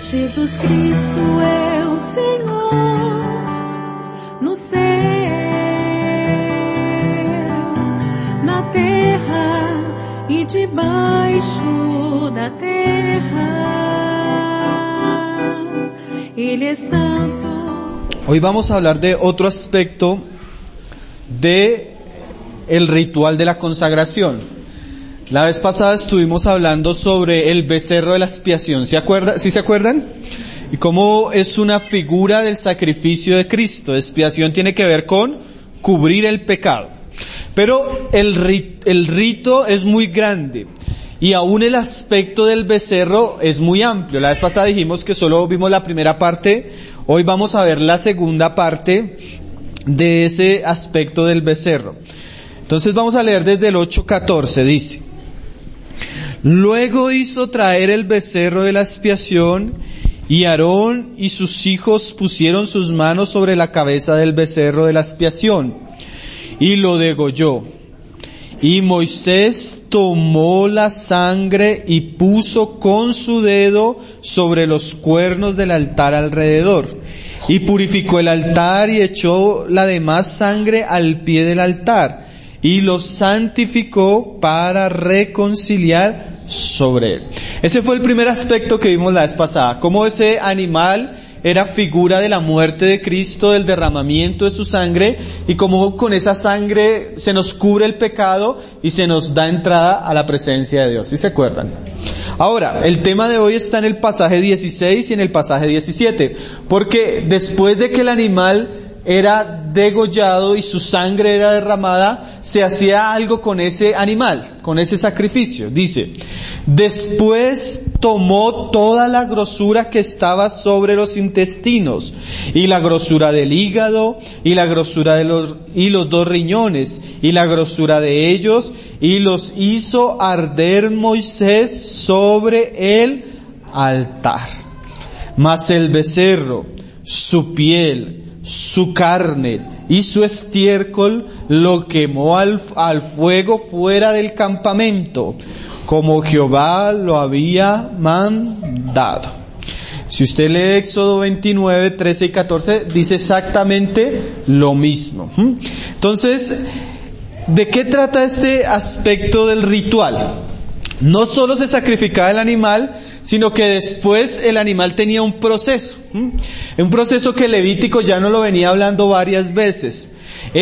Jesus Cristo é o Senhor no céu, na terra e debaixo da terra. Ele é santo. Hoy vamos a hablar de otro aspecto de el ritual de la consagración. La vez pasada estuvimos hablando sobre el becerro de la expiación. ¿Sí se acuerdan? Y cómo es una figura del sacrificio de Cristo. Expiación tiene que ver con cubrir el pecado. Pero el rito es muy grande. Y aún el aspecto del becerro es muy amplio. La vez pasada dijimos que solo vimos la primera parte. Hoy vamos a ver la segunda parte de ese aspecto del becerro. Entonces vamos a leer desde el 8:14. Dice: Luego hizo traer el becerro de la expiación, y Aarón y sus hijos pusieron sus manos sobre la cabeza del becerro de la expiación, y lo degolló. Y Moisés tomó la sangre y puso con su dedo sobre los cuernos del altar alrededor, y purificó el altar y echó la demás sangre al pie del altar, y lo santificó para reconciliar sobre él. Ese fue el primer aspecto que vimos la vez pasada, cómo ese animal era figura de la muerte de Cristo, del derramamiento de su sangre, y cómo con esa sangre se nos cubre el pecado y se nos da entrada a la presencia de Dios. ¿Sí se acuerdan? Ahora, el tema de hoy está en el pasaje 16 y en el pasaje 17, porque después de que el animal era degollado y su sangre era derramada, se hacía algo con ese animal, con ese sacrificio. Dice: después tomó toda la grosura que estaba sobre los intestinos, y la grosura del hígado, y la grosura de los 2 riñones, y la grosura de ellos, y los hizo arder Moisés sobre el altar. Mas el becerro, su piel, su carne y su estiércol lo quemó al fuego fuera del campamento, como Jehová lo había mandado. Si usted lee Éxodo 29, 13 y 14, dice exactamente lo mismo. Entonces, ¿de qué trata este aspecto del ritual? No solo se sacrificaba el animal, sino que después el animal tenía un proceso que Levítico ya nos lo venía hablando varias veces.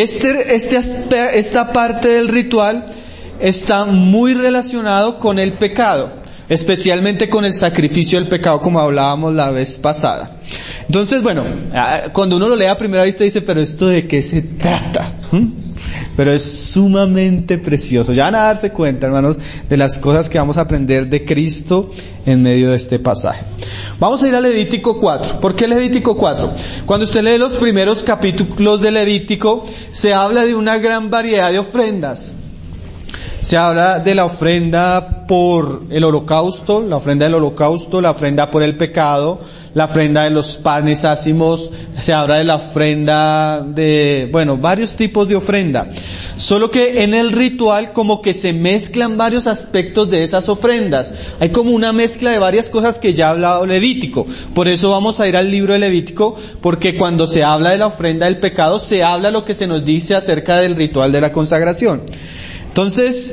Esta parte del ritual está muy relacionado con el pecado, especialmente con el sacrificio del pecado, como hablábamos la vez pasada. Entonces, bueno, cuando uno lo lee a primera vista dice, pero ¿esto de qué se trata? Pero es sumamente precioso. Ya van a darse cuenta, hermanos, de las cosas que vamos a aprender de Cristo en medio de este pasaje. Vamos a ir a Levítico 4. ¿Por qué Levítico 4? Cuando usted lee los primeros capítulos de Levítico, se habla de una gran variedad de ofrendas. Se habla de la ofrenda por el holocausto, la ofrenda del holocausto, la ofrenda por el pecado, la ofrenda de los panes ácimos, se habla de la ofrenda de, varios tipos de ofrenda. Solo que en el ritual como que se mezclan varios aspectos de esas ofrendas. Hay como una mezcla de varias cosas que ya ha hablado Levítico. Por eso vamos a ir al libro de Levítico, porque cuando se habla de la ofrenda del pecado, se habla lo que se nos dice acerca del ritual de la consagración. Entonces,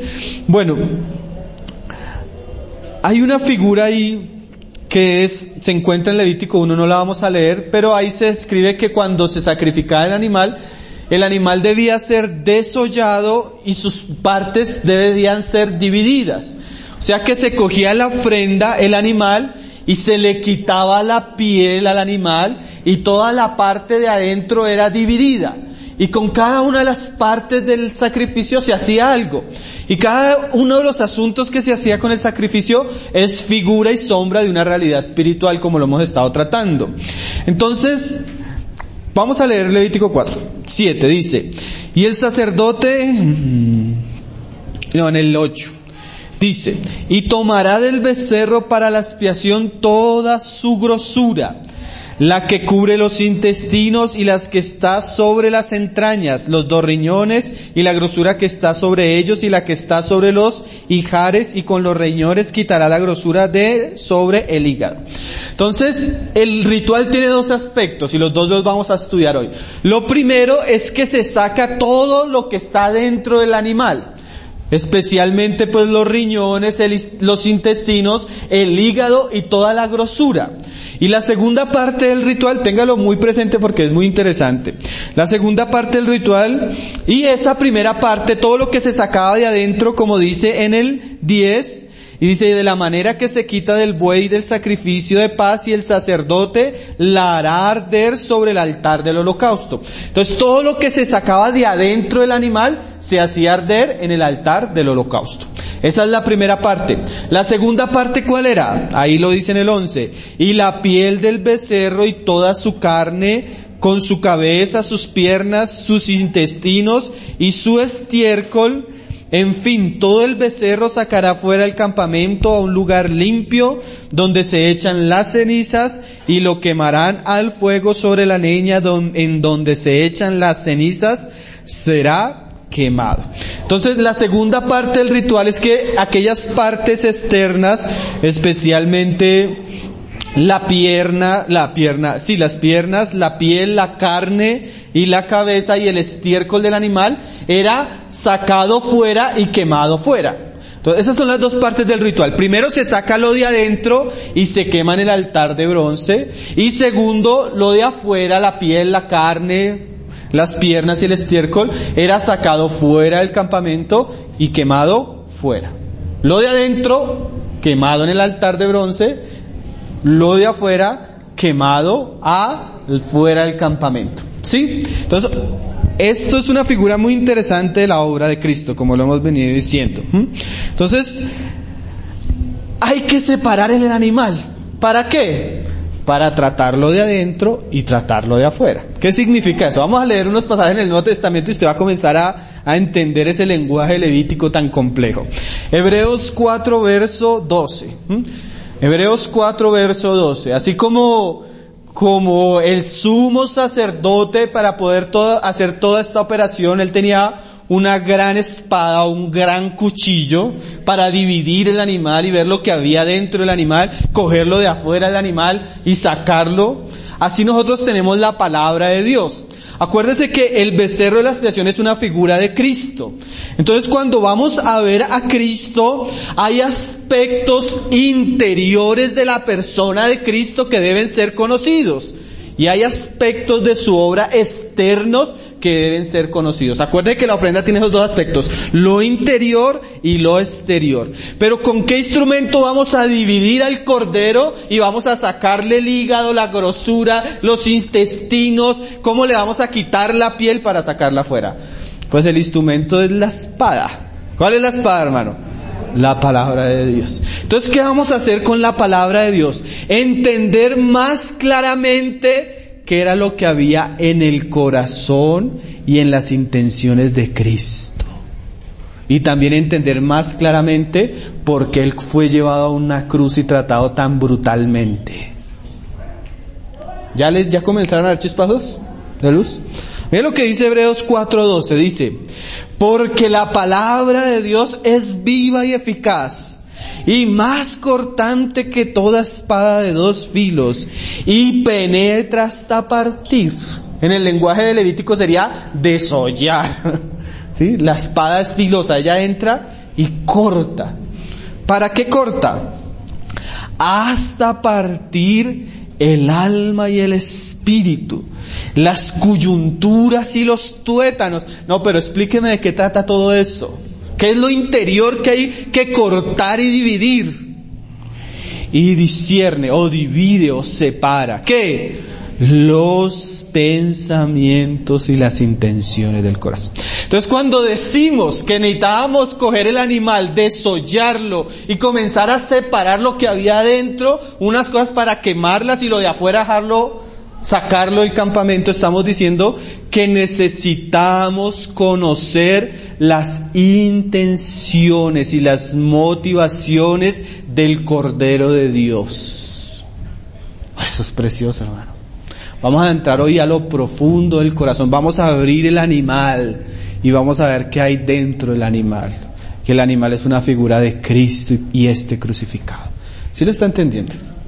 hay una figura ahí que se encuentra en Levítico 1, no la vamos a leer, pero ahí se describe que cuando se sacrificaba el animal debía ser desollado y sus partes debían ser divididas. O sea que se cogía la ofrenda, el animal, y se le quitaba la piel al animal y toda la parte de adentro era dividida. Y con cada una de las partes del sacrificio se hacía algo. Y cada uno de los asuntos que se hacía con el sacrificio es figura y sombra de una realidad espiritual, como lo hemos estado tratando. Entonces, vamos a leer Levítico 4:7, dice: y el sacerdote, en el 8, dice: y tomará del becerro para la expiación toda su grosura, la que cubre los intestinos y las que está sobre las entrañas, los 2 riñones y la grosura que está sobre ellos y la que está sobre los ijares, y con los riñones quitará la grosura de sobre el hígado. Entonces, el ritual tiene 2 aspectos y los 2 los vamos a estudiar hoy. Lo primero es que se saca todo lo que está dentro del animal. Especialmente pues los riñones, los intestinos, el hígado y toda la grosura. Y la segunda parte del ritual, téngalo muy presente porque es muy interesante. La segunda parte del ritual y esa primera parte, todo lo que se sacaba de adentro, como dice en el 10, y dice, de la manera que se quita del buey del sacrificio de paz, y el sacerdote la hará arder sobre el altar del holocausto. Entonces todo lo que se sacaba de adentro del animal se hacía arder en el altar del holocausto. Esa es la primera parte. La segunda parte, ¿cuál era? Ahí lo dice en el 11. Y la piel del becerro y toda su carne, con su cabeza, sus piernas, sus intestinos y su estiércol, en fin, todo el becerro sacará fuera del campamento a un lugar limpio, donde se echan las cenizas, y lo quemarán al fuego sobre la leña en donde se echan las cenizas, será quemado. Entonces, la segunda parte del ritual es que aquellas partes externas, especialmente las piernas, la piel, la carne y la cabeza y el estiércol del animal, era sacado fuera y quemado fuera. Entonces, esas son las 2 partes del ritual. Primero se saca lo de adentro y se quema en el altar de bronce. Y segundo, lo de afuera, la piel, la carne, las piernas y el estiércol, era sacado fuera del campamento y quemado fuera. Lo de adentro, quemado en el altar de bronce. Lo de afuera, quemado fuera del campamento. ¿Sí? Entonces, esto es una figura muy interesante de la obra de Cristo, como lo hemos venido diciendo. Entonces, hay que separar el animal. ¿Para qué? Para tratarlo de adentro y tratarlo de afuera. ¿Qué significa eso? Vamos a leer unos pasajes en el Nuevo Testamento y usted va a comenzar a entender ese lenguaje levítico tan complejo. Hebreos 4, verso 12. Hebreos 4, verso 12. Así como el sumo sacerdote, para poder hacer toda esta operación, él tenía una gran espada, un gran cuchillo para dividir el animal y ver lo que había dentro del animal, cogerlo de afuera del animal y sacarlo. Así nosotros tenemos la palabra de Dios. Acuérdese que el becerro de la expiación es una figura de Cristo. Entonces, cuando vamos a ver a Cristo, hay aspectos interiores de la persona de Cristo que deben ser conocidos. Y hay aspectos de su obra externos que deben ser conocidos. Acuérdense que la ofrenda tiene esos 2 aspectos, lo interior y lo exterior. Pero ¿con qué instrumento vamos a dividir al cordero y vamos a sacarle el hígado, la grosura, los intestinos? ¿Cómo le vamos a quitar la piel para sacarla fuera? Pues el instrumento es la espada. ¿Cuál es la espada, hermano? La palabra de Dios. Entonces, ¿qué vamos a hacer con la palabra de Dios? Entender más claramente qué era lo que había en el corazón y en las intenciones de Cristo. Y también entender más claramente por qué Él fue llevado a una cruz y tratado tan brutalmente. ¿Ya comenzaron a dar chispazos de luz? Miren lo que dice Hebreos 4:12, dice, porque la palabra de Dios es viva y eficaz, y más cortante que toda espada de 2 filos, y penetra hasta partir. En el lenguaje de Levítico sería desollar. ¿Sí? La espada es filosa, ella entra y corta. ¿Para qué corta? Hasta partir el alma y el espíritu, las coyunturas y los tuétanos. No, pero explíqueme de qué trata todo eso. ¿Qué es lo interior que hay que cortar y dividir? Y discierne, o divide, o separa. ¿Qué? Los pensamientos y las intenciones del corazón. Entonces, cuando decimos que necesitábamos coger el animal, desollarlo y comenzar a separar lo que había adentro, unas cosas para quemarlas y lo de afuera sacarlo del campamento, estamos diciendo que necesitamos conocer las intenciones y las motivaciones del Cordero de Dios. Eso es precioso, hermano. Vamos a entrar hoy a lo profundo del corazón. Vamos a abrir el animal y vamos a ver qué hay dentro del animal. Que el animal es una figura de Cristo y este crucificado. ¿Sí lo está entendiendo?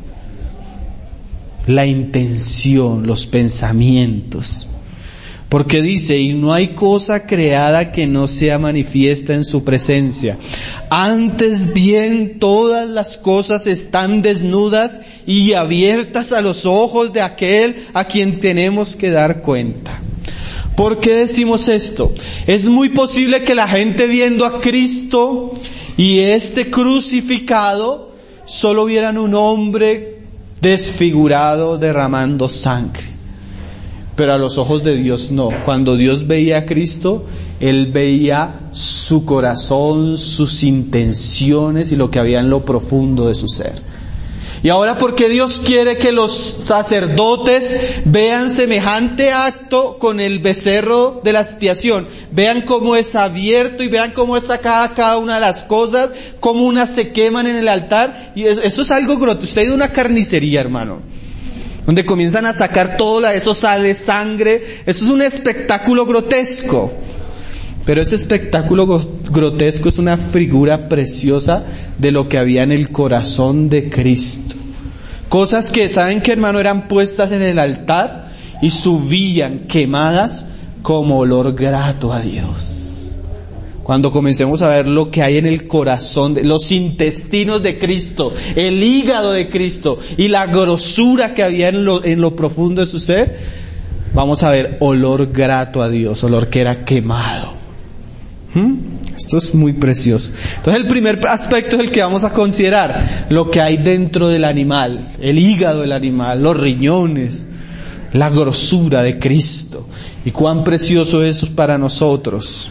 La intención, los pensamientos. Porque dice, y no hay cosa creada que no sea manifiesta en su presencia. Antes bien, todas las cosas están desnudas y abiertas a los ojos de aquel a quien tenemos que dar cuenta. ¿Por qué decimos esto? Es muy posible que la gente viendo a Cristo y este crucificado, solo vieran un hombre desfigurado derramando sangre. Pero a los ojos de Dios no. Cuando Dios veía a Cristo, Él veía su corazón, sus intenciones y lo que había en lo profundo de su ser. Y ahora, ¿por qué Dios quiere que los sacerdotes vean semejante acto con el becerro de la expiación? Vean cómo es abierto y vean cómo es sacada cada una de las cosas, cómo unas se queman en el altar. Y eso es algo grotesco. Usted ha ido a una carnicería, hermano, donde comienzan a sacar todo eso sale sangre. Eso es un espectáculo grotesco. Pero ese espectáculo grotesco es una figura preciosa de lo que había en el corazón de Cristo. Cosas que, ¿saben qué, hermano? Eran puestas en el altar y subían quemadas como olor grato a Dios. Cuando comencemos a ver lo que hay en el corazón, los intestinos de Cristo, el hígado de Cristo y la grosura que había en lo profundo de su ser, vamos a ver olor grato a Dios, olor que era quemado. Esto es muy precioso. Entonces el primer aspecto es el que vamos a considerar, lo que hay dentro del animal, el hígado del animal, los riñones, la grosura de Cristo y cuán precioso eso es para nosotros.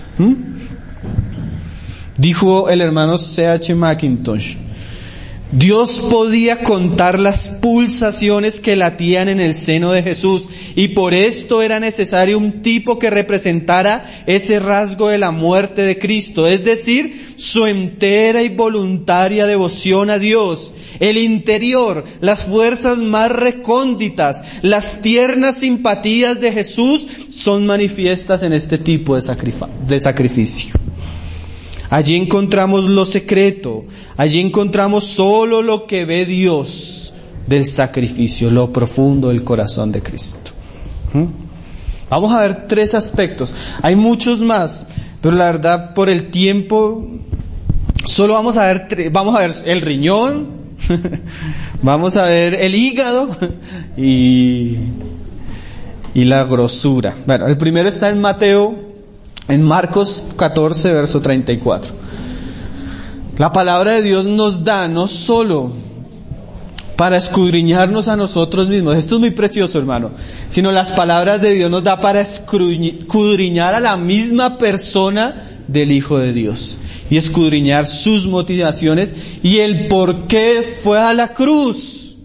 Dijo el hermano C.H. Mackintosh, Dios podía contar las pulsaciones que latían en el seno de Jesús y por esto era necesario un tipo que representara ese rasgo de la muerte de Cristo, es decir, su entera y voluntaria devoción a Dios, el interior, las fuerzas más recónditas, las tiernas simpatías de Jesús son manifiestas en este tipo de sacrificio. Allí encontramos lo secreto, allí encontramos solo lo que ve Dios del sacrificio, lo profundo del corazón de Cristo. Vamos a ver 3 aspectos, hay muchos más, pero la verdad por el tiempo solo vamos a ver 3. Vamos a ver el riñón, vamos a ver el hígado y la grosura. Bueno, el primero está en Marcos 14, verso 34. La palabra de Dios nos da no solo para escudriñarnos a nosotros mismos, esto es muy precioso, hermano, sino las palabras de Dios nos da para escudriñar a la misma persona del Hijo de Dios y escudriñar sus motivaciones y el por qué fue a la cruz.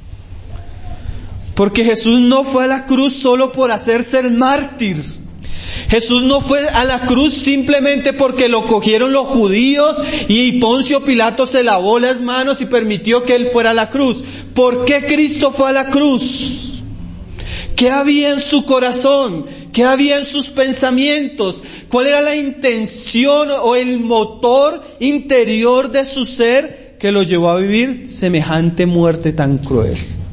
Porque Jesús no fue a la cruz solo por hacerse el mártir. Jesús no fue a la cruz simplemente porque lo cogieron los judíos y Poncio Pilato se lavó las manos y permitió que Él fuera a la cruz. ¿Por qué Cristo fue a la cruz? ¿Qué había en su corazón? ¿Qué había en sus pensamientos? ¿Cuál era la intención o el motor interior de su ser que lo llevó a vivir semejante muerte tan cruel?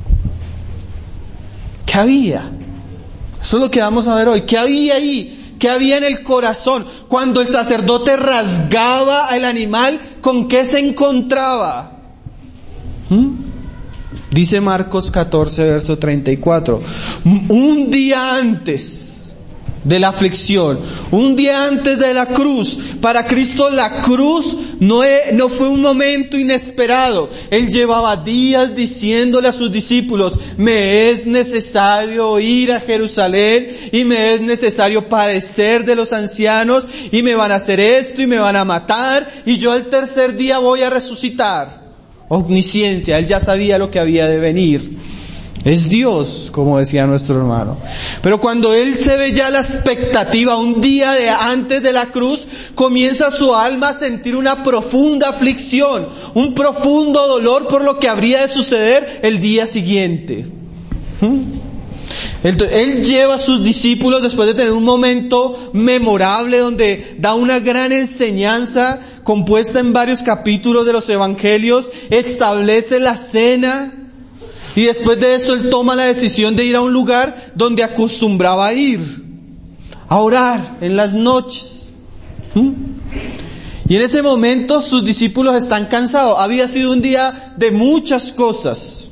¿Qué había? Eso es lo que vamos a ver hoy. ¿Qué había ahí? ¿Qué había en el corazón? Cuando el sacerdote rasgaba al animal, ¿con qué se encontraba? Dice Marcos 14, verso 34. Un día antes de la aflicción, un día antes de la cruz, para Cristo la cruz no fue un momento inesperado. Él llevaba días diciéndole a sus discípulos, me es necesario ir a Jerusalén y me es necesario padecer de los ancianos y me van a hacer esto y me van a matar y yo al tercer día voy a resucitar. Omnisciencia, Él ya sabía lo que había de venir. Es Dios, como decía nuestro hermano. Pero cuando Él se ve ya la expectativa, un día antes de la cruz, comienza su alma a sentir una profunda aflicción, un profundo dolor por lo que habría de suceder el día siguiente. Él lleva a sus discípulos después de tener un momento memorable donde da una gran enseñanza compuesta en varios capítulos de los evangelios, establece la cena y después de eso Él toma la decisión de ir a un lugar donde acostumbraba a ir, a orar en las noches. Y en ese momento sus discípulos están cansados. Había sido un día de muchas cosas.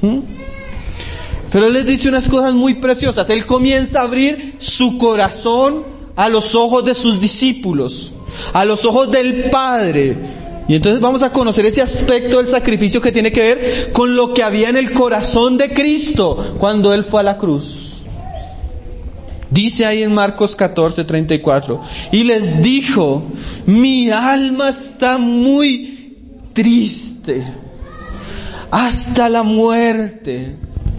Pero Él les dice unas cosas muy preciosas. Él comienza a abrir su corazón a los ojos de sus discípulos, a los ojos del Padre. Y entonces vamos a conocer ese aspecto del sacrificio que tiene que ver con lo que había en el corazón de Cristo cuando Él fue a la cruz. Dice ahí en Marcos 14:34, y les dijo, mi alma está muy triste, hasta la muerte.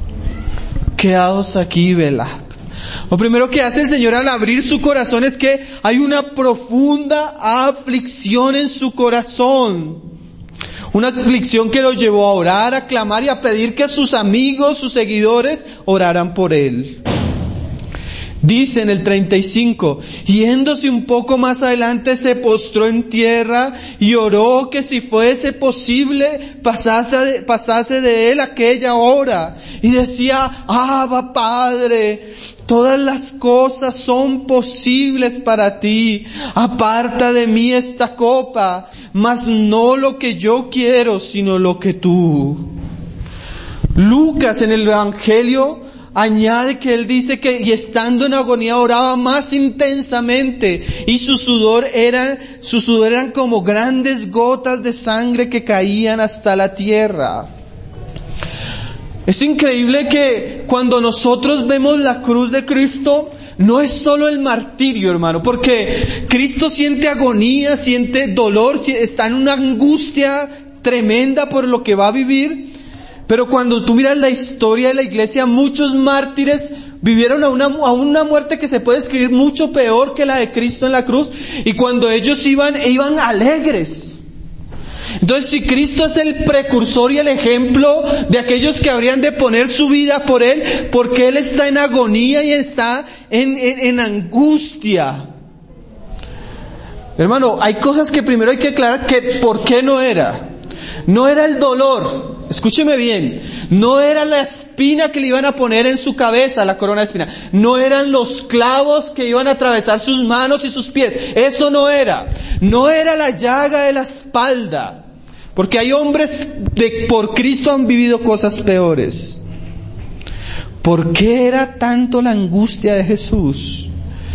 Quedaos aquí, velad. Lo primero que hace el Señor al abrir su corazón es que hay una profunda aflicción en su corazón. Una aflicción que lo llevó a orar, a clamar y a pedir que sus amigos, sus seguidores, oraran por Él. Dice en el 35, yéndose un poco más adelante se postró en tierra y oró que si fuese posible pasase de él aquella hora. Y decía, Abba Padre, todas las cosas son posibles para ti. Aparta de mí esta copa, mas no lo que yo quiero, sino lo que tú. Lucas en el Evangelio añade que él dice que y estando en agonía oraba más intensamente y su sudor eran como grandes gotas de sangre que caían hasta la tierra. Es increíble que cuando nosotros vemos la cruz de Cristo, no es solo el martirio, hermano, porque Cristo siente agonía, siente dolor, está en una angustia tremenda por lo que va a vivir. Pero cuando tú miras la historia de la iglesia, muchos mártires vivieron a una muerte que se puede describir mucho peor que la de Cristo en la cruz. Y cuando ellos iban alegres. Entonces, si Cristo es el precursor y el ejemplo de aquellos que habrían de poner su vida por Él, porque Él está en agonía y está en angustia. Hermano, hay cosas que primero hay que aclarar que por qué no era. No era el dolor. Escúcheme bien, no era la espina que le iban a poner en su cabeza, la corona de espina. No eran los clavos que iban a atravesar sus manos y sus pies. Eso no era. No era la llaga de la espalda. Porque hay hombres por Cristo han vivido cosas peores. ¿Por qué era tanto la angustia de Jesús?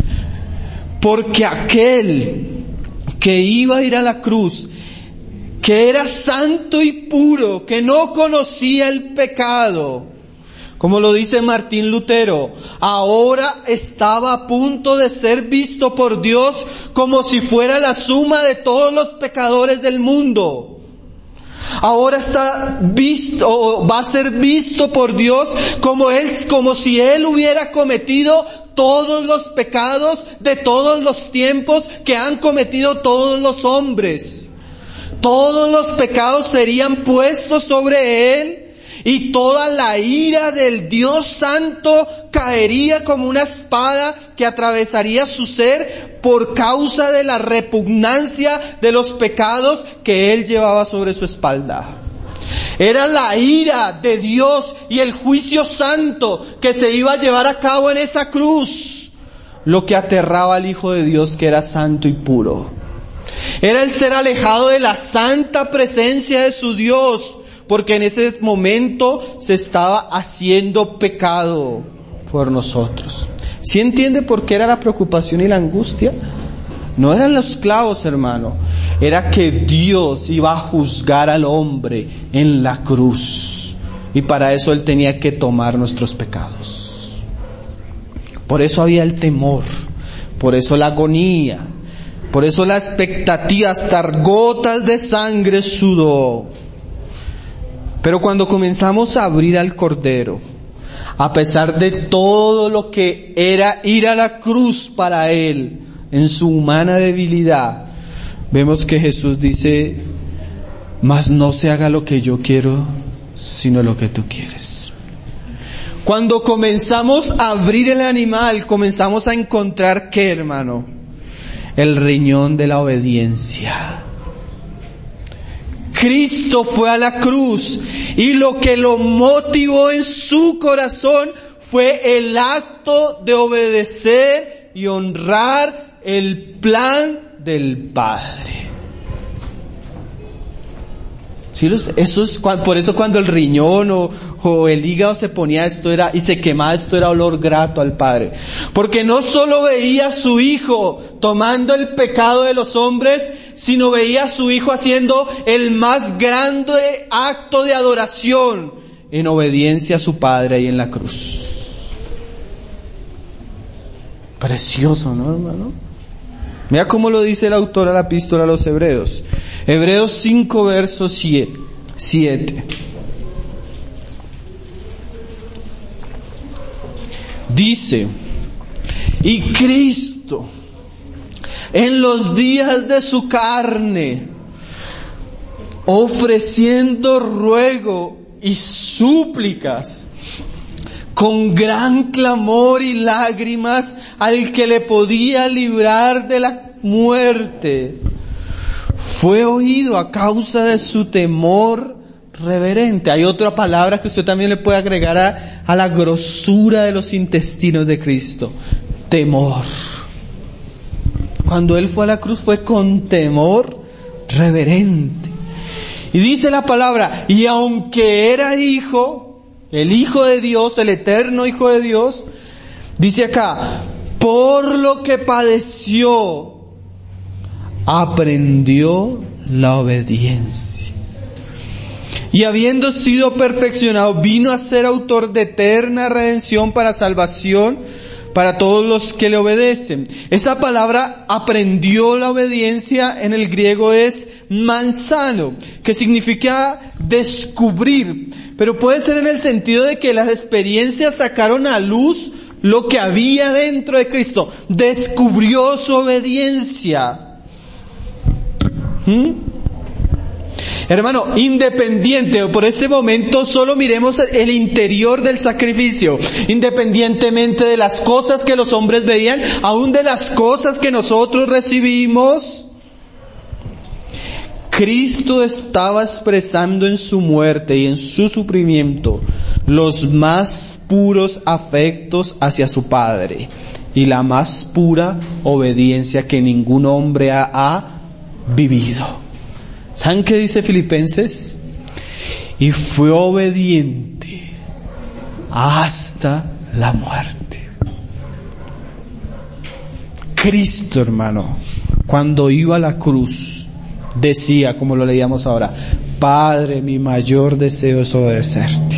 Porque aquel que iba a ir a la cruz, que era santo y puro, que no conocía el pecado, como lo dice Martín Lutero, ahora estaba a punto de ser visto por Dios como si fuera la suma de todos los pecadores del mundo. Ahora está visto, o va a ser visto por Dios como si Él hubiera cometido todos los pecados de todos los tiempos que han cometido todos los hombres. Todos los pecados serían puestos sobre Él y toda la ira del Dios Santo caería como una espada que atravesaría su ser por causa de la repugnancia de los pecados que Él llevaba sobre su espalda. Era la ira de Dios y el juicio santo que se iba a llevar a cabo en esa cruz lo que aterraba al Hijo de Dios, que era santo y puro. Era el ser alejado de la santa presencia de su Dios, porque en ese momento se estaba haciendo pecado por nosotros. ¿Sí entiende por qué era la preocupación y la angustia? No eran los clavos, hermano. Era que Dios iba a juzgar al hombre en la cruz. Y para eso Él tenía que tomar nuestros pecados. Por eso había el temor. Por eso la agonía. Por eso la expectativa, hasta gotas de sangre sudó. Pero cuando comenzamos a abrir al Cordero, a pesar de todo lo que era ir a la cruz para Él, en su humana debilidad, vemos que Jesús dice, mas no se haga lo que yo quiero, sino lo que tú quieres. Cuando comenzamos a abrir el animal, comenzamos a encontrar, ¿qué, hermano? El riñón de la obediencia. Cristo fue a la cruz y lo que lo motivó en su corazón fue el acto de obedecer y honrar el plan del Padre. ¿Sí? Eso es, por eso cuando el riñón o el hígado se ponía y se quemaba, esto era olor grato al Padre. Porque no solo veía a su Hijo tomando el pecado de los hombres, sino veía a su Hijo haciendo el más grande acto de adoración en obediencia a su Padre ahí en la cruz. Precioso, ¿no, hermano? Mira cómo lo dice el autor a la epístola a los Hebreos. Hebreos 5, verso 7. Dice, y Cristo, en los días de su carne, ofreciendo ruego y súplicas, con gran clamor y lágrimas al que le podía librar de la muerte, fue oído a causa de su temor reverente. Hay otra palabra que usted también le puede agregar a la grosura de los intestinos de Cristo: temor. Cuando Él fue a la cruz fue con temor reverente. Y dice la palabra, y aunque era hijo, el Hijo de Dios, el eterno Hijo de Dios, dice acá, por lo que padeció, aprendió la obediencia. Y habiendo sido perfeccionado, vino a ser autor de eterna redención para salvación para todos los que le obedecen. Esa palabra aprendió la obediencia en el griego es manzano, que significa descubrir, pero puede ser en el sentido de que las experiencias sacaron a luz lo que había dentro de Cristo, descubrió su obediencia. Hermano, independiente, por ese momento solo miremos el interior del sacrificio, independientemente de las cosas que los hombres veían, aún de las cosas que nosotros recibimos, Cristo estaba expresando en su muerte y en su sufrimiento los más puros afectos hacia su Padre y la más pura obediencia que ningún hombre ha vivido. ¿Saben qué dice Filipenses? Y fue obediente hasta la muerte. Cristo, hermano, cuando iba a la cruz, decía, como lo leíamos ahora, Padre, mi mayor deseo es obedecerte.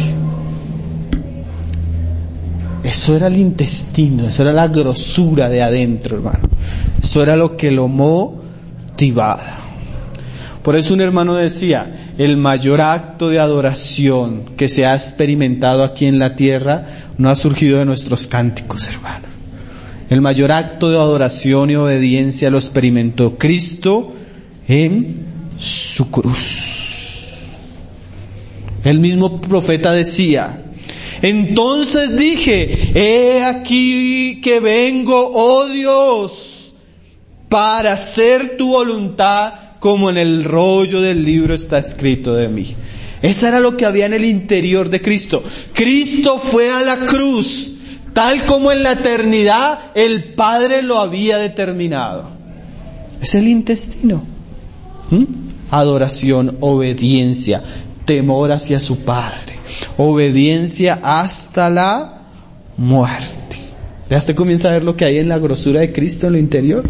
Eso era el intestino, eso era la grosura de adentro, hermano. Eso era lo que lo motivaba. Por eso un hermano decía, el mayor acto de adoración que se ha experimentado aquí en la tierra no ha surgido de nuestros cánticos, hermano. El mayor acto de adoración y obediencia lo experimentó Cristo en su cruz. El mismo profeta decía, entonces dije, he aquí que vengo, oh Dios, para hacer tu voluntad, como en el rollo del libro está escrito de mí. Eso era lo que había en el interior de Cristo. Cristo fue a la cruz, tal como en la eternidad el Padre lo había determinado. Es el intestino. Adoración, obediencia, temor hacia su Padre, obediencia hasta la muerte. ¿Ya usted comienza a ver lo que hay en la grosura de Cristo en lo interior?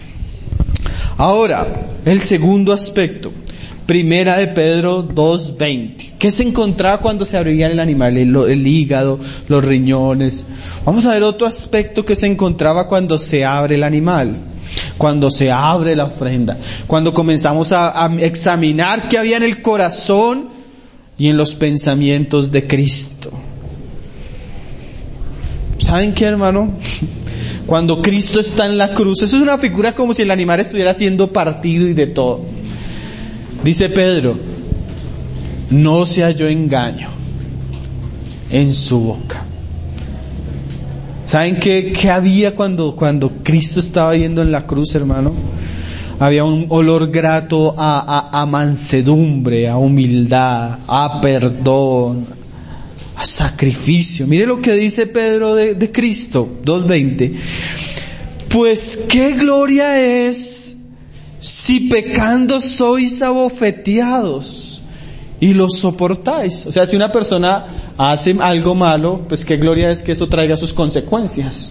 Ahora, el segundo aspecto, Primera de Pedro 2:20. ¿Qué se encontraba cuando se abría el animal? El hígado, los riñones. Vamos a ver otro aspecto que se encontraba cuando se abre el animal, cuando se abre la ofrenda, cuando comenzamos a examinar qué había en el corazón y en los pensamientos de Cristo. ¿Saben qué, hermano? Cuando Cristo está en la cruz, eso es una figura como si el animal estuviera siendo partido y de todo. Dice Pedro, no se halló engaño en su boca. ¿Saben qué había cuando Cristo estaba yendo en la cruz, hermano? Había un olor grato a mansedumbre, a humildad, a perdón, a sacrificio. Mire lo que dice Pedro de Cristo, 2:20. Pues qué gloria es si pecando sois abofeteados y lo soportáis. O sea, si una persona hace algo malo, pues qué gloria es que eso traiga sus consecuencias.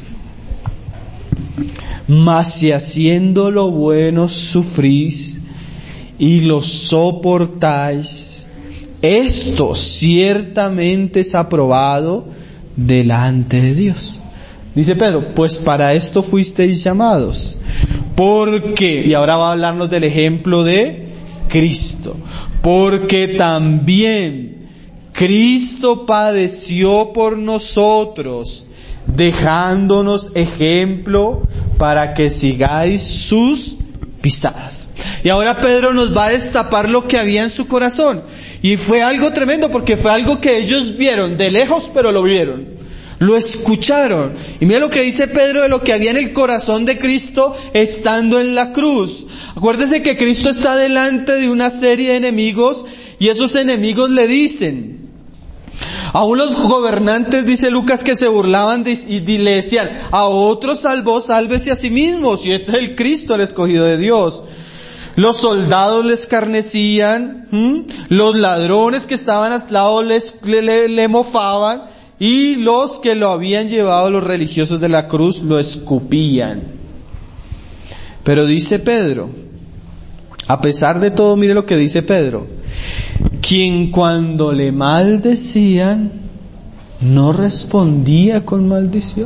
Mas si haciendo lo bueno sufrís y lo soportáis, esto ciertamente es aprobado delante de Dios. Dice Pedro, pues para esto fuisteis llamados. Porque, y ahora va a hablarnos del ejemplo de Cristo, porque también Cristo padeció por nosotros, dejándonos ejemplo para que sigáis sus pisadas. Y ahora Pedro nos va a destapar lo que había en su corazón. Y fue algo tremendo porque fue algo que ellos vieron de lejos, pero lo vieron. Lo escucharon. Y mira lo que dice Pedro de lo que había en el corazón de Cristo estando en la cruz. Acuérdense que Cristo está delante de una serie de enemigos y esos enemigos le dicen, aún los gobernantes, dice Lucas, que se burlaban y le decían, a otros salvó, sálvese a sí mismo, si este es el Cristo, el escogido de Dios. Los soldados le escarnecían, los ladrones que estaban al lado le mofaban, y los que lo habían llevado, los religiosos de la cruz, lo escupían. Pero dice Pedro, a pesar de todo, mire lo que dice Pedro, quien cuando le maldecían, no respondía con maldición.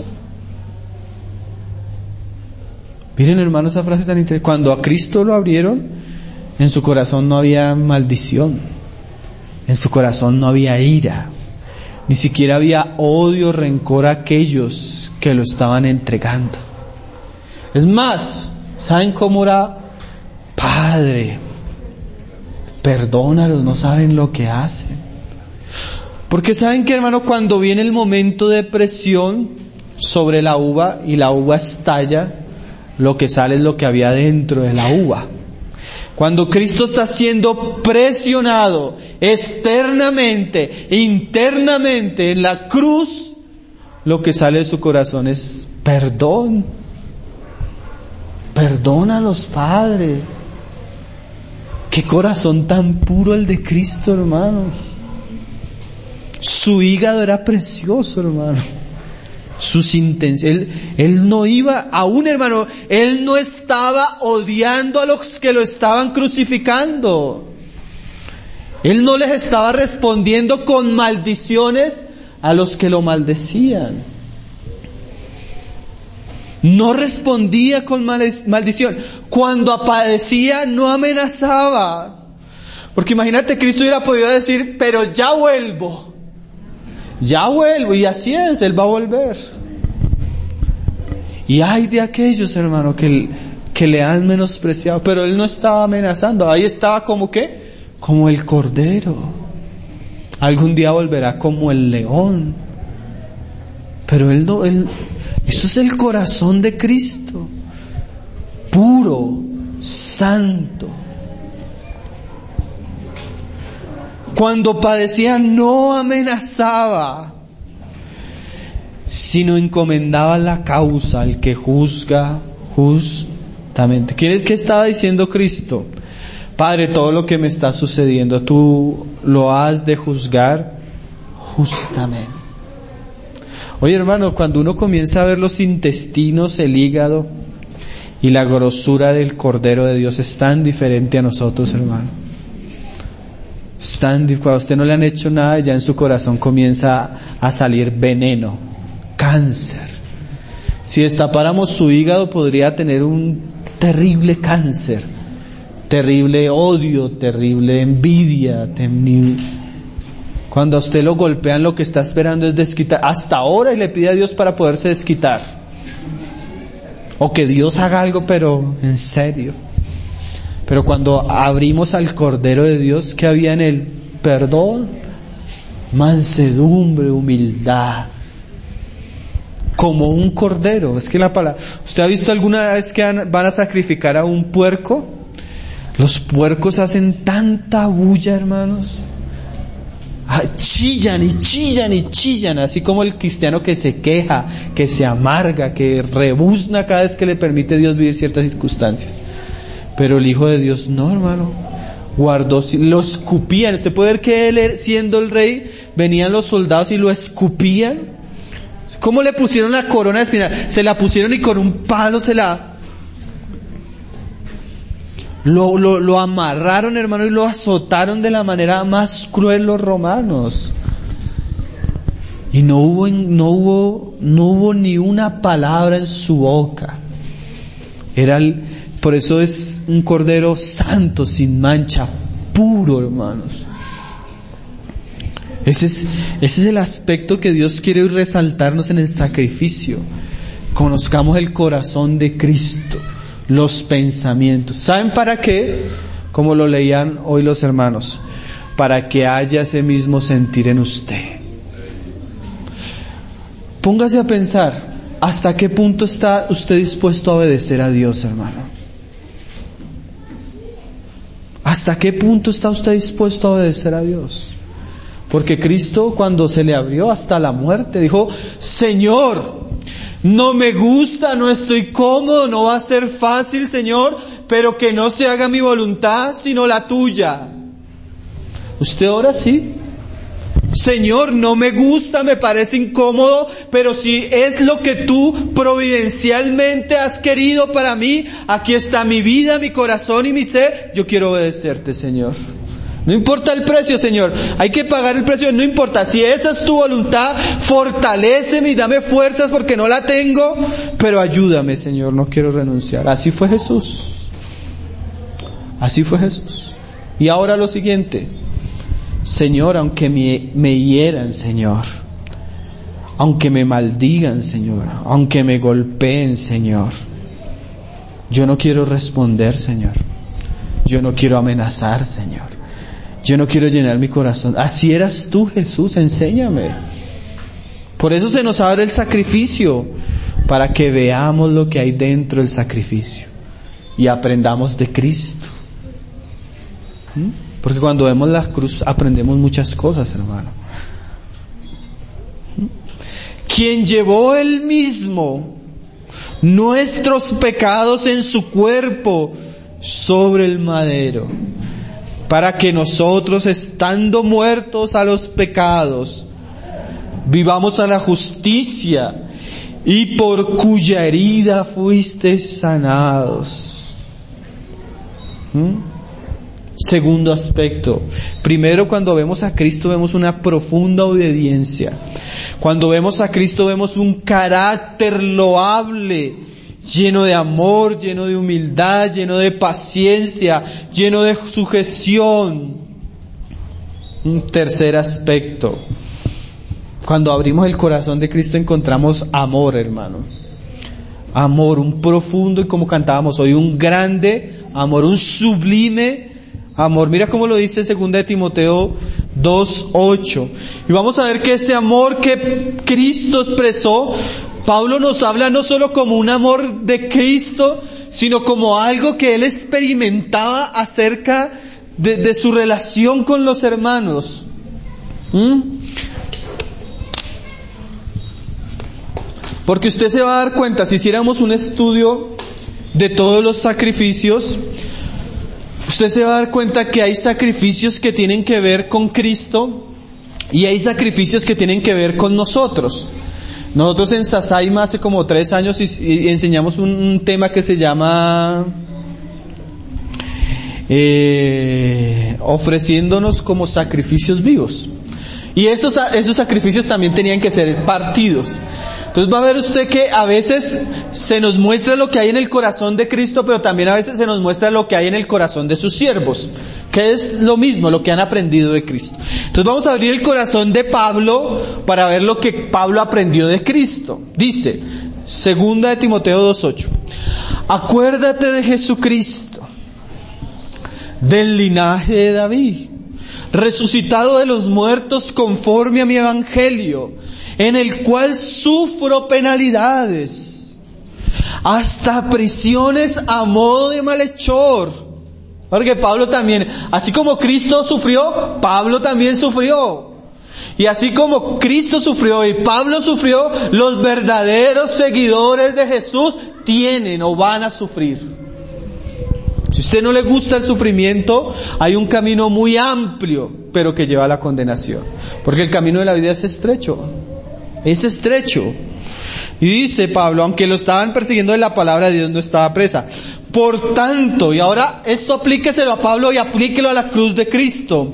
Miren, hermanos, esa frase tan interesante. Cuando a Cristo lo abrieron, en su corazón no había maldición, en su corazón no había ira, ni siquiera había odio, rencor a aquellos que lo estaban entregando. Es más, ¿saben cómo era? Padre, perdónalos, no saben lo que hacen. Porque saben que, hermano, cuando viene el momento de presión sobre la uva y la uva estalla, lo que sale es lo que había dentro de la uva. Cuando Cristo está siendo presionado externamente, internamente en la cruz, lo que sale de su corazón es perdón. Perdónalos, Padre. Qué corazón tan puro el de Cristo, hermano. Su hígado era precioso, hermano. Sus intenciones, él no iba, aún, hermano, él no estaba odiando a los que lo estaban crucificando. Él no les estaba respondiendo con maldiciones a los que lo maldecían. No respondía con maldición. Cuando padecía, no amenazaba. Porque imagínate, Cristo hubiera podido decir, pero ya vuelvo, y así es, Él va a volver. Y hay de aquellos, hermano, que le han menospreciado, pero Él no estaba amenazando, ahí estaba como ¿qué? Como el cordero. Algún día volverá como el león. Pero eso es el corazón de Cristo, puro, santo. Cuando padecía no amenazaba, sino encomendaba la causa al que juzga justamente. ¿Qué estaba diciendo Cristo? Padre, todo lo que me está sucediendo, tú lo has de juzgar justamente. Oye, hermano, cuando uno comienza a ver los intestinos, el hígado y la grosura del Cordero de Dios, es tan diferente a nosotros, hermano. Cuando a usted no le han hecho nada, ya en su corazón comienza a salir veneno, cáncer. Si destapáramos su hígado, podría tener un terrible cáncer, terrible odio, terrible envidia, Cuando a usted lo golpean, lo que está esperando es desquitar, hasta ahora, y le pide a Dios para poderse desquitar. O que Dios haga algo, pero en serio. Pero cuando abrimos al Cordero de Dios, ¿qué había en él? Perdón, mansedumbre, humildad. como un cordero. Es que la palabra, ¿usted ha visto alguna vez que van a sacrificar a un puerco? Los puercos hacen tanta bulla, hermanos. Chillan y chillan y chillan, así como el cristiano que se queja, que se amarga, que rebuzna cada vez que le permite Dios vivir ciertas circunstancias. Pero el Hijo de Dios no, hermano. Lo escupían. Usted puede ver que él, siendo el rey, venían los soldados y lo escupían. ¿Cómo le pusieron la corona de espinas? Se la pusieron y con un palo lo amarraron, hermano, y lo azotaron de la manera más cruel los romanos. Y no hubo ni una palabra en su boca. Por eso es un cordero santo, sin mancha, puro, hermanos. Ese es el aspecto que Dios quiere resaltarnos en el sacrificio. Conozcamos el corazón de Cristo, los pensamientos. ¿Saben para qué? Como lo leían hoy los hermanos, para que haya ese mismo sentir en usted. Póngase a pensar, ¿hasta qué punto está usted dispuesto a obedecer a Dios, hermano? ¿Hasta qué punto está usted dispuesto a obedecer a Dios? Porque Cristo, cuando se le abrió hasta la muerte, dijo: Señor, no me gusta, no estoy cómodo, no va a ser fácil, Señor, pero que no se haga mi voluntad, sino la tuya. ¿Usted ora así? Señor, no me gusta, me parece incómodo, pero si es lo que tú providencialmente has querido para mí, aquí está mi vida, mi corazón y mi ser, yo quiero obedecerte, Señor. No importa el precio, Señor, hay que pagar el precio, no importa, si esa es tu voluntad, fortaléceme y dame fuerzas porque no la tengo, pero ayúdame, Señor, no quiero renunciar. Así fue Jesús. Así fue Jesús. Y ahora lo siguiente: Señor, aunque me hieran, Señor, aunque me maldigan, Señor, aunque me golpeen, Señor, yo no quiero responder, Señor. Yo no quiero amenazar, Señor. Yo no quiero llenar mi corazón. Así eras tú, Jesús, enséñame. Por eso se nos abre el sacrificio, para que veamos lo que hay dentro del sacrificio y aprendamos de Cristo. Porque cuando vemos la cruz aprendemos muchas cosas, hermano. Quien llevó él mismo nuestros pecados en su cuerpo sobre el madero, para que nosotros, estando muertos a los pecados, vivamos a la justicia, y por cuya herida fuisteis sanados. Segundo aspecto. Primero, cuando vemos a Cristo vemos una profunda obediencia. Cuando vemos a Cristo vemos un carácter loable, lleno de amor, lleno de humildad, lleno de paciencia, lleno de sujeción. Un tercer aspecto. Cuando abrimos el corazón de Cristo encontramos amor, hermano. Amor, un profundo, y como cantábamos hoy, un grande amor, un sublime amor. Mira cómo lo dice 2 de Timoteo 2:8. Y vamos a ver que ese amor que Cristo expresó, Pablo nos habla no solo como un amor de Cristo, sino como algo que él experimentaba acerca de su relación con los hermanos. Porque usted se va a dar cuenta, si hiciéramos un estudio de todos los sacrificios, usted se va a dar cuenta que hay sacrificios que tienen que ver con Cristo y hay sacrificios que tienen que ver con nosotros. Nosotros en Sasaima hace como 3 años y enseñamos un tema que se llama ofreciéndonos como sacrificios vivos. Y esos sacrificios también tenían que ser partidos. Entonces va a ver usted que a veces se nos muestra lo que hay en el corazón de Cristo, pero también a veces se nos muestra lo que hay en el corazón de sus siervos, que es lo mismo, lo que han aprendido de Cristo. Entonces vamos a abrir el corazón de Pablo para ver lo que Pablo aprendió de Cristo. Dice, 2 de Timoteo 2:8, acuérdate de Jesucristo, del linaje de David, resucitado de los muertos conforme a mi evangelio, en el cual sufro penalidades, hasta prisiones a modo de malhechor. Porque Pablo también, así como Cristo sufrió, Pablo también sufrió. Y así como Cristo sufrió y Pablo sufrió, los verdaderos seguidores de Jesús tienen o van a sufrir. Si a usted no le gusta el sufrimiento, hay un camino muy amplio, pero que lleva a la condenación. Porque el camino de la vida es estrecho. Es estrecho. Y dice Pablo, aunque lo estaban persiguiendo de la palabra de Dios, no estaba presa. Por tanto, y ahora esto aplíqueselo a Pablo y aplíquelo a la cruz de Cristo.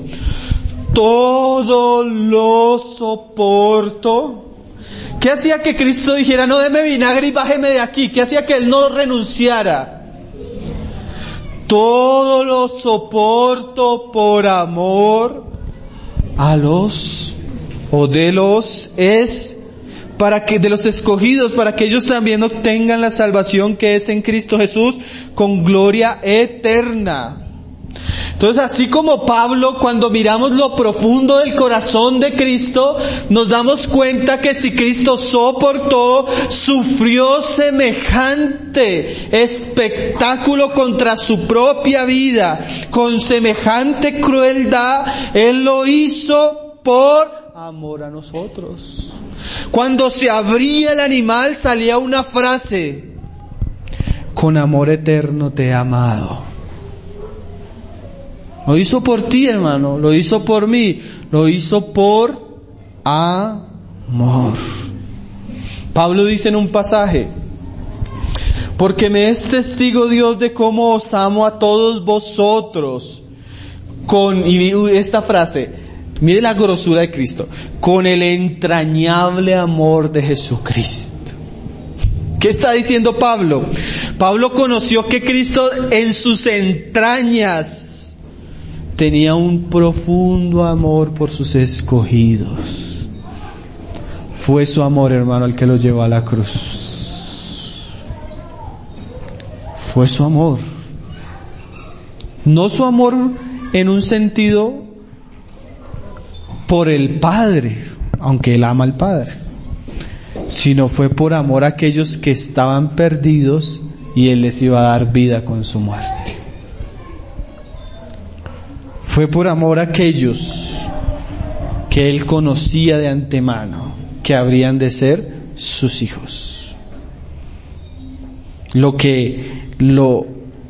Todo lo soporto. ¿Qué hacía que Cristo dijera, no, deme vinagre y bájeme de aquí? ¿Qué hacía que Él no renunciara? Todo lo soporto por amor a los, o de los, es para que, de los escogidos, para que ellos también obtengan la salvación que es en Cristo Jesús con gloria eterna. Entonces, así como Pablo, cuando miramos lo profundo del corazón de Cristo, nos damos cuenta que si Cristo soportó, sufrió semejante espectáculo contra su propia vida, con semejante crueldad, Él lo hizo por amor a nosotros. Cuando se abría el animal salía una frase: con amor eterno te he amado. Lo hizo por ti, hermano, lo hizo por mí, lo hizo por amor. Pablo dice en un pasaje: porque me es testigo Dios de cómo os amo a todos vosotros, y esta frase, mire la grosura de Cristo, con el entrañable amor de Jesucristo. ¿Qué está diciendo Pablo? Pablo conoció que Cristo en sus entrañas tenía un profundo amor por sus escogidos. Fue su amor, hermano, el que lo llevó a la cruz. Fue su amor. No su amor en un sentido por el Padre, aunque Él ama al Padre, sino fue por amor a aquellos que estaban perdidos y Él les iba a dar vida con su muerte. Fue por amor a aquellos que Él conocía de antemano que habrían de ser sus hijos. Lo que lo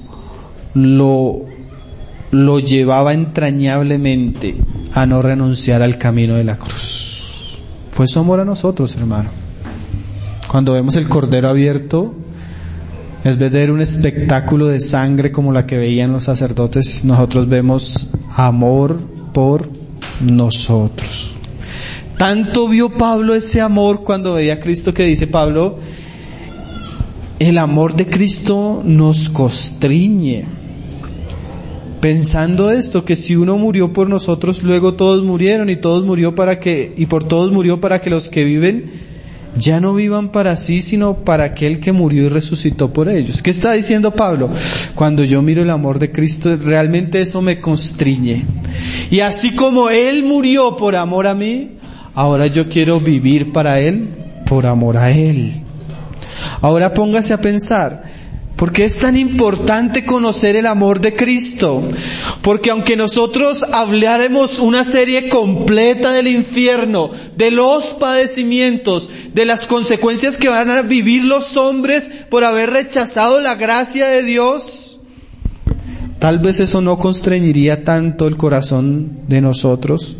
llevaba entrañablemente a no renunciar al camino de la cruz. Fue su amor a nosotros, hermano. Cuando vemos el cordero abierto, en vez de ver un espectáculo de sangre como la que veían los sacerdotes, nosotros vemos amor por nosotros. Tanto vio Pablo ese amor cuando veía a Cristo que dice Pablo, el amor de Cristo nos constriñe. Pensando esto, que si uno murió por nosotros, luego todos murieron y por todos murió para que los que viven ya no vivan para sí, sino para aquel que murió y resucitó por ellos. ¿Qué está diciendo Pablo? Cuando yo miro el amor de Cristo, realmente eso me constriñe. Y así como Él murió por amor a mí, ahora yo quiero vivir para Él, por amor a Él. Ahora póngase a pensar, ¿por qué es tan importante conocer el amor de Cristo? Porque aunque nosotros habláramos una serie completa del infierno, de los padecimientos, de las consecuencias que van a vivir los hombres por haber rechazado la gracia de Dios, tal vez eso no constreñiría tanto el corazón de nosotros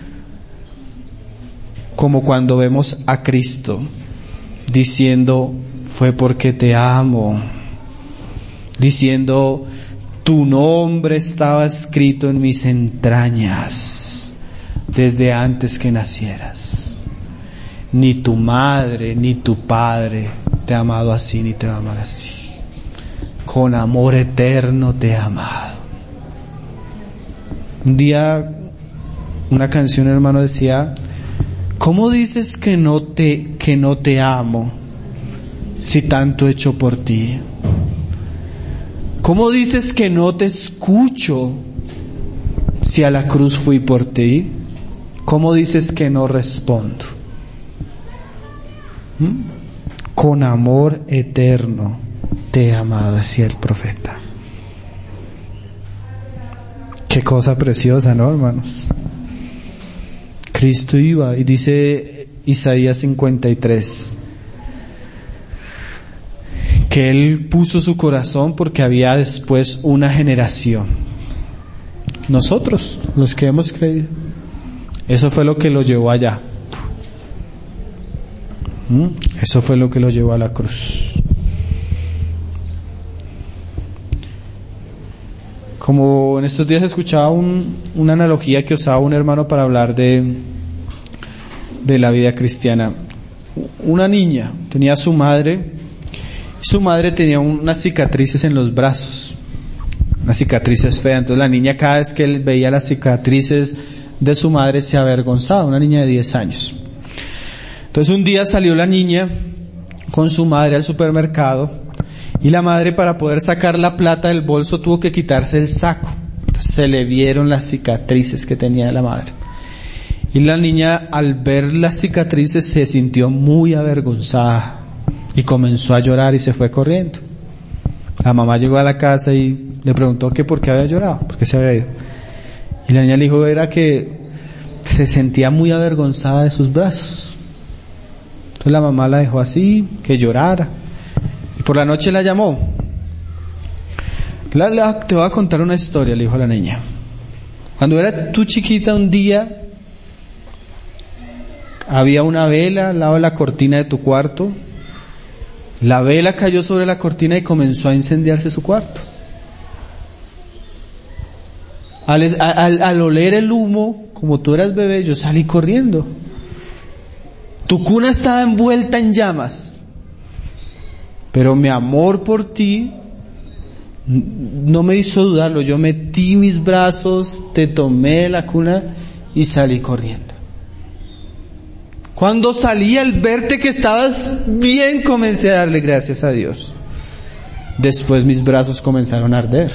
como cuando vemos a Cristo diciendo, fue porque te amo. Diciendo, tu nombre estaba escrito en mis entrañas desde antes que nacieras. Ni tu madre ni tu padre te ha amado así ni te va a amar así. Con amor eterno te he amado. Un día una canción, hermano, decía, ¿cómo dices que no te amo si tanto he hecho por ti? ¿Cómo dices que no te escucho Si a la cruz fui por ti, ¿cómo dices que no respondo? Con amor eterno te he amado, decía el profeta. Qué cosa preciosa, ¿no, hermanos? Cristo iba, y dice Isaías 53, que Él puso su corazón porque había después una generación. Nosotros, los que hemos creído. Eso fue lo que lo llevó allá. Eso fue lo que lo llevó a la cruz. Como en estos días escuchaba una analogía que usaba un hermano para hablar de la vida cristiana. Una niña tenía a su madre, y su madre tenía unas cicatrices en los brazos, unas cicatrices feas. Entonces la niña, cada vez que él veía las cicatrices de su madre, se avergonzaba, una niña de 10 años. Entonces un día salió la niña con su madre al supermercado, y la madre, para poder sacar la plata del bolso, tuvo que quitarse el saco. Entonces se le vieron las cicatrices que tenía la madre. Y la niña, al ver las cicatrices, se sintió muy avergonzada y comenzó a llorar y se fue corriendo. La mamá llegó a la casa y le preguntó que por qué había llorado, por qué se había ido. Y la niña le dijo era que se sentía muy avergonzada de sus brazos. Entonces la mamá la dejó así, que llorara. Y por la noche la llamó. Te voy a contar una historia, le dijo a la niña. Cuando era tú chiquita, un día había una vela al lado de la cortina de tu cuarto. La vela cayó sobre la cortina y comenzó a incendiarse su cuarto. Al oler el humo, como tú eras bebé, yo salí corriendo. Tu cuna estaba envuelta en llamas, pero mi amor por ti no me hizo dudarlo. Yo metí mis brazos, te tomé de la cuna y salí corriendo. Cuando salí, al verte que estabas bien, comencé a darle gracias a Dios. Después mis brazos comenzaron a arder.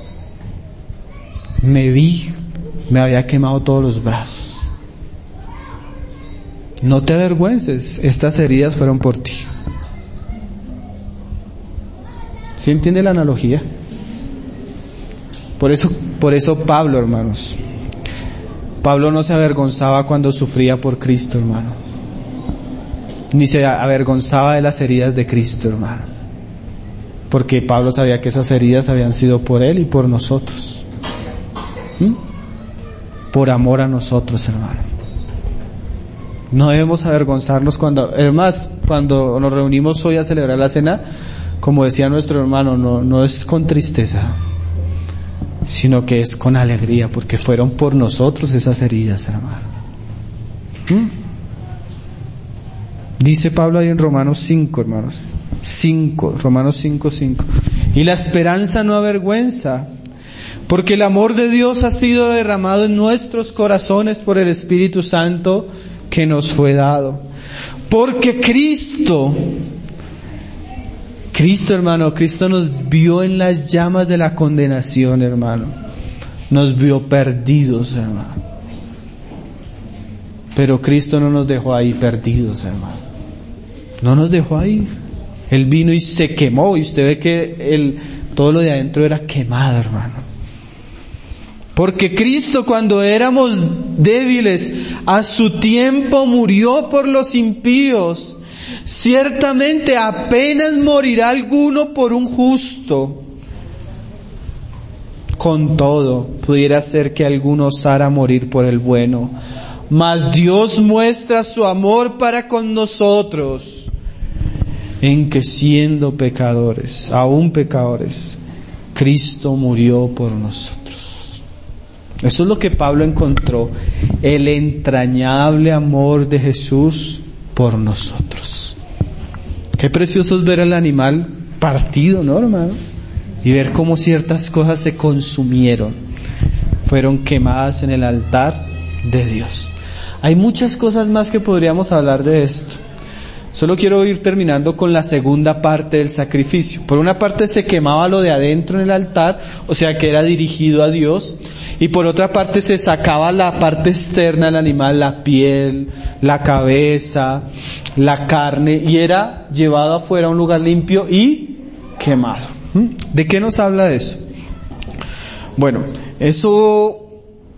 Me vi, me había quemado todos los brazos. No te avergüences, estas heridas fueron por ti. ¿Sí entiende la analogía? Por eso Pablo, hermanos, Pablo no se avergonzaba cuando sufría por Cristo, hermano. Ni se avergonzaba de las heridas de Cristo, hermano. Porque Pablo sabía que esas heridas habían sido por él y por nosotros. Por amor a nosotros, hermano. No debemos avergonzarnos cuando nos reunimos hoy a celebrar la cena, como decía nuestro hermano, no es con tristeza, sino que es con alegría, porque fueron por nosotros esas heridas, hermano. Dice Pablo ahí en Romanos 5, hermanos. Romanos 5:5. Y la esperanza no avergüenza, porque el amor de Dios ha sido derramado en nuestros corazones por el Espíritu Santo que nos fue dado. Porque Cristo, hermano, Cristo nos vio en las llamas de la condenación, hermano. Nos vio perdidos, hermano. Pero Cristo no nos dejó ahí perdidos, hermano. No nos dejó ahí. Él vino y se quemó, y usted ve que todo lo de adentro era quemado, hermano. Porque Cristo, cuando éramos débiles, a su tiempo murió por los impíos. Ciertamente apenas morirá alguno por un justo. Con todo, pudiera ser que alguno osara morir por el bueno. Mas Dios muestra su amor para con nosotros, en que siendo pecadores, aún pecadores, Cristo murió por nosotros. Eso es lo que Pablo encontró, el entrañable amor de Jesús por nosotros. Qué precioso es ver al animal partido, ¿no, hermano? Y ver cómo ciertas cosas se consumieron, fueron quemadas en el altar de Dios. Hay muchas cosas más que podríamos hablar de esto. Solo quiero ir terminando con la segunda parte del sacrificio. Por una parte se quemaba lo de adentro en el altar, o sea que era dirigido a Dios, y por otra parte se sacaba la parte externa del animal, la piel, la cabeza, la carne, y era llevado afuera a un lugar limpio y quemado. ¿De qué nos habla eso? Bueno, eso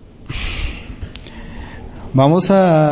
vamos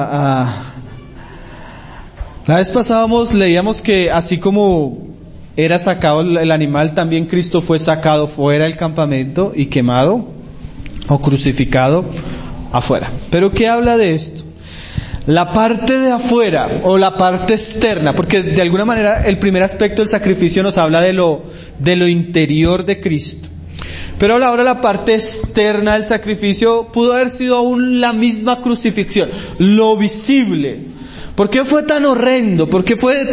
la vez pasada leíamos que así como era sacado el animal, también Cristo fue sacado fuera del campamento y quemado o crucificado afuera. ¿Pero qué habla de esto? La parte de afuera o la parte externa, porque de alguna manera el primer aspecto del sacrificio nos habla de lo interior de Cristo. Pero ahora la parte externa del sacrificio pudo haber sido aún la misma crucifixión, lo visible. ¿Por qué fue tan horrendo? ¿Por qué fue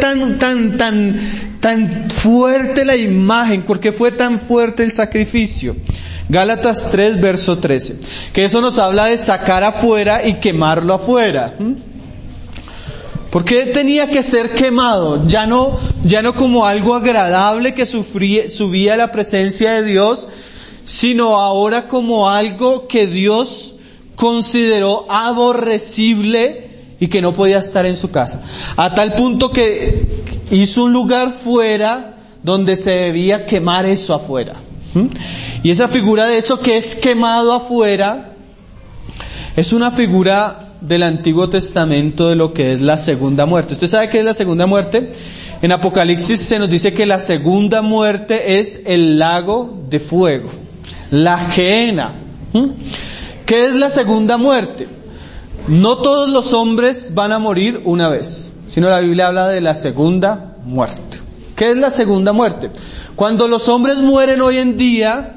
tan fuerte la imagen? ¿Por qué fue tan fuerte el sacrificio? Gálatas 3, verso 13. Que eso nos habla de sacar afuera y quemarlo afuera. ¿Por qué tenía que ser quemado? Ya no como algo agradable que subía a la presencia de Dios, sino ahora como algo que Dios consideró aborrecible y que no podía estar en su casa. A tal punto que hizo un lugar fuera donde se debía quemar eso afuera. Y esa figura de eso que es quemado afuera es una figura del Antiguo Testamento de lo que es la segunda muerte. ¿Usted sabe qué es la segunda muerte? En Apocalipsis se nos dice que la segunda muerte es el lago de fuego, la Gehenna. ¿Qué es la segunda muerte? No todos los hombres van a morir una vez, sino la Biblia habla de la segunda muerte. ¿Qué es la segunda muerte? Cuando los hombres mueren hoy en día,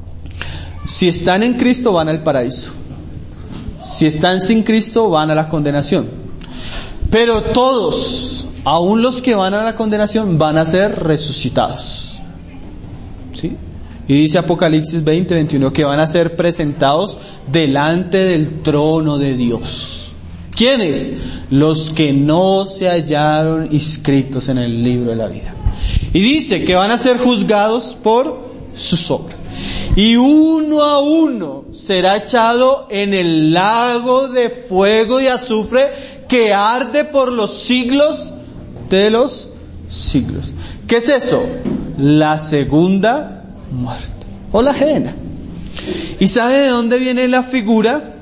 si están en Cristo van al paraíso. Si están sin Cristo van a la condenación. Pero todos, aun los que van a la condenación, van a ser resucitados. ¿Sí? Y dice Apocalipsis 20, 21 que van a ser presentados delante del trono de Dios. ¿Quiénes? Los que no se hallaron inscritos en el libro de la vida. Y dice que van a ser juzgados por sus obras. Y uno a uno será echado en el lago de fuego y azufre que arde por los siglos de los siglos. ¿Qué es eso? La segunda muerte, o la Gehenna. ¿Y sabe de dónde viene la figura?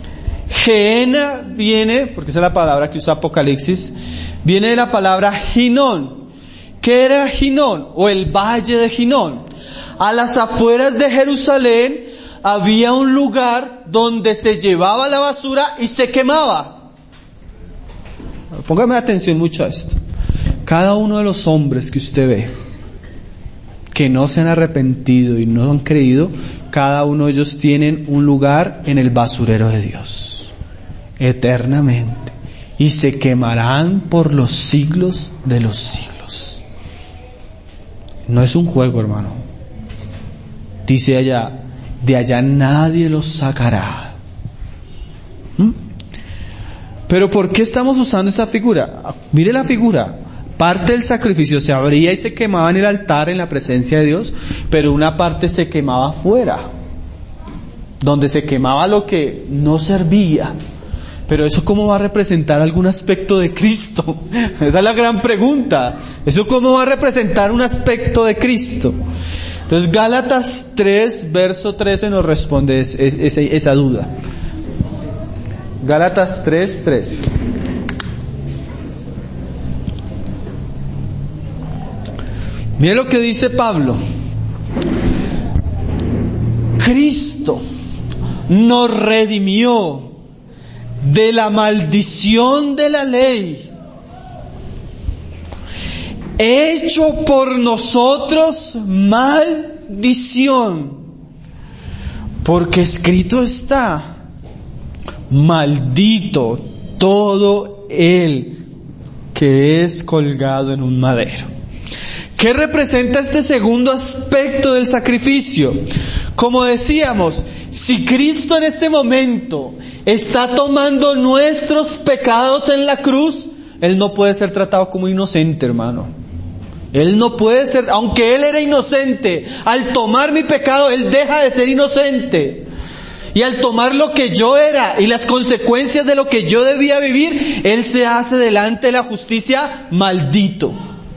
Gehenna viene, porque esa es la palabra que usa Apocalipsis, viene de la palabra Hinón. ¿Qué era Hinón? O el valle de Hinón. A las afueras de Jerusalén había un lugar donde se llevaba la basura y se quemaba. Póngame atención mucho a esto. Cada uno de los hombres que usted ve que no se han arrepentido y no han creído, cada uno de ellos tienen un lugar en el basurero de Dios, eternamente, y se quemarán por los siglos de los siglos. No es un juego, hermano. Dice allá, de allá nadie los sacará. Pero ¿por qué estamos usando esta figura? Mire la figura. Parte del sacrificio se abría y se quemaba en el altar en la presencia de Dios, pero una parte se quemaba afuera, donde se quemaba lo que no servía. Pero ¿eso cómo va a representar algún aspecto de Cristo? Esa es la gran pregunta. ¿Eso cómo va a representar un aspecto de Cristo? Entonces Gálatas 3, verso 13 nos responde esa duda. Gálatas 3, 13. Mire lo que dice Pablo. Cristo nos redimió de la maldición de la ley, hecho por nosotros maldición, porque escrito está: maldito todo el que es colgado en un madero. ¿Qué representa este segundo aspecto del sacrificio? Como decíamos, si Cristo en este momento está tomando nuestros pecados en la cruz, él no puede ser tratado como inocente, hermano. Él no puede ser, aunque él era inocente, al tomar mi pecado, él deja de ser inocente. Y al tomar lo que yo era y las consecuencias de lo que yo debía vivir, él se hace delante de la justicia maldito.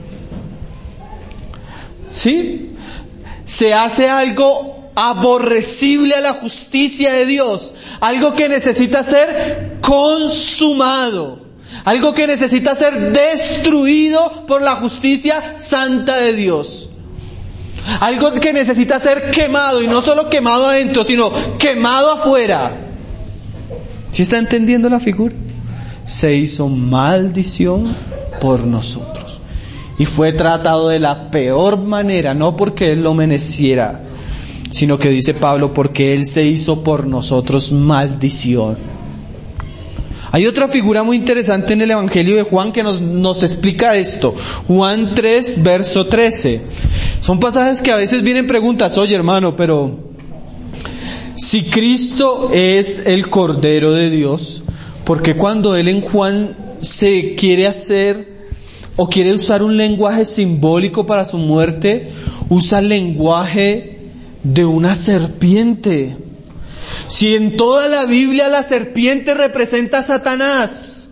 ¿Sí? Se hace algo aborrecible a la justicia de Dios, algo que necesita ser consumado, algo que necesita ser destruido por la justicia santa de Dios, algo que necesita ser quemado, y no solo quemado adentro, sino quemado afuera. ¿Sí está entendiendo la figura? Se hizo maldición por nosotros y fue tratado de la peor manera, no porque él lo mereciera, sino que dice Pablo, porque él se hizo por nosotros maldición. Hay otra figura muy interesante en el Evangelio de Juan que nos explica esto. Juan 3, verso 13. Son pasajes que a veces vienen preguntas, oye hermano, pero si Cristo es el Cordero de Dios, ¿por qué cuando él en Juan se quiere hacer o quiere usar un lenguaje simbólico para su muerte, usa el lenguaje de una serpiente? Si en toda la Biblia la serpiente representa a Satanás.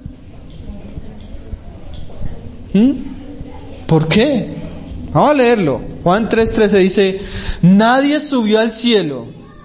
¿Por qué? Vamos a leerlo. Juan 3:13 dice, nadie subió al cielo,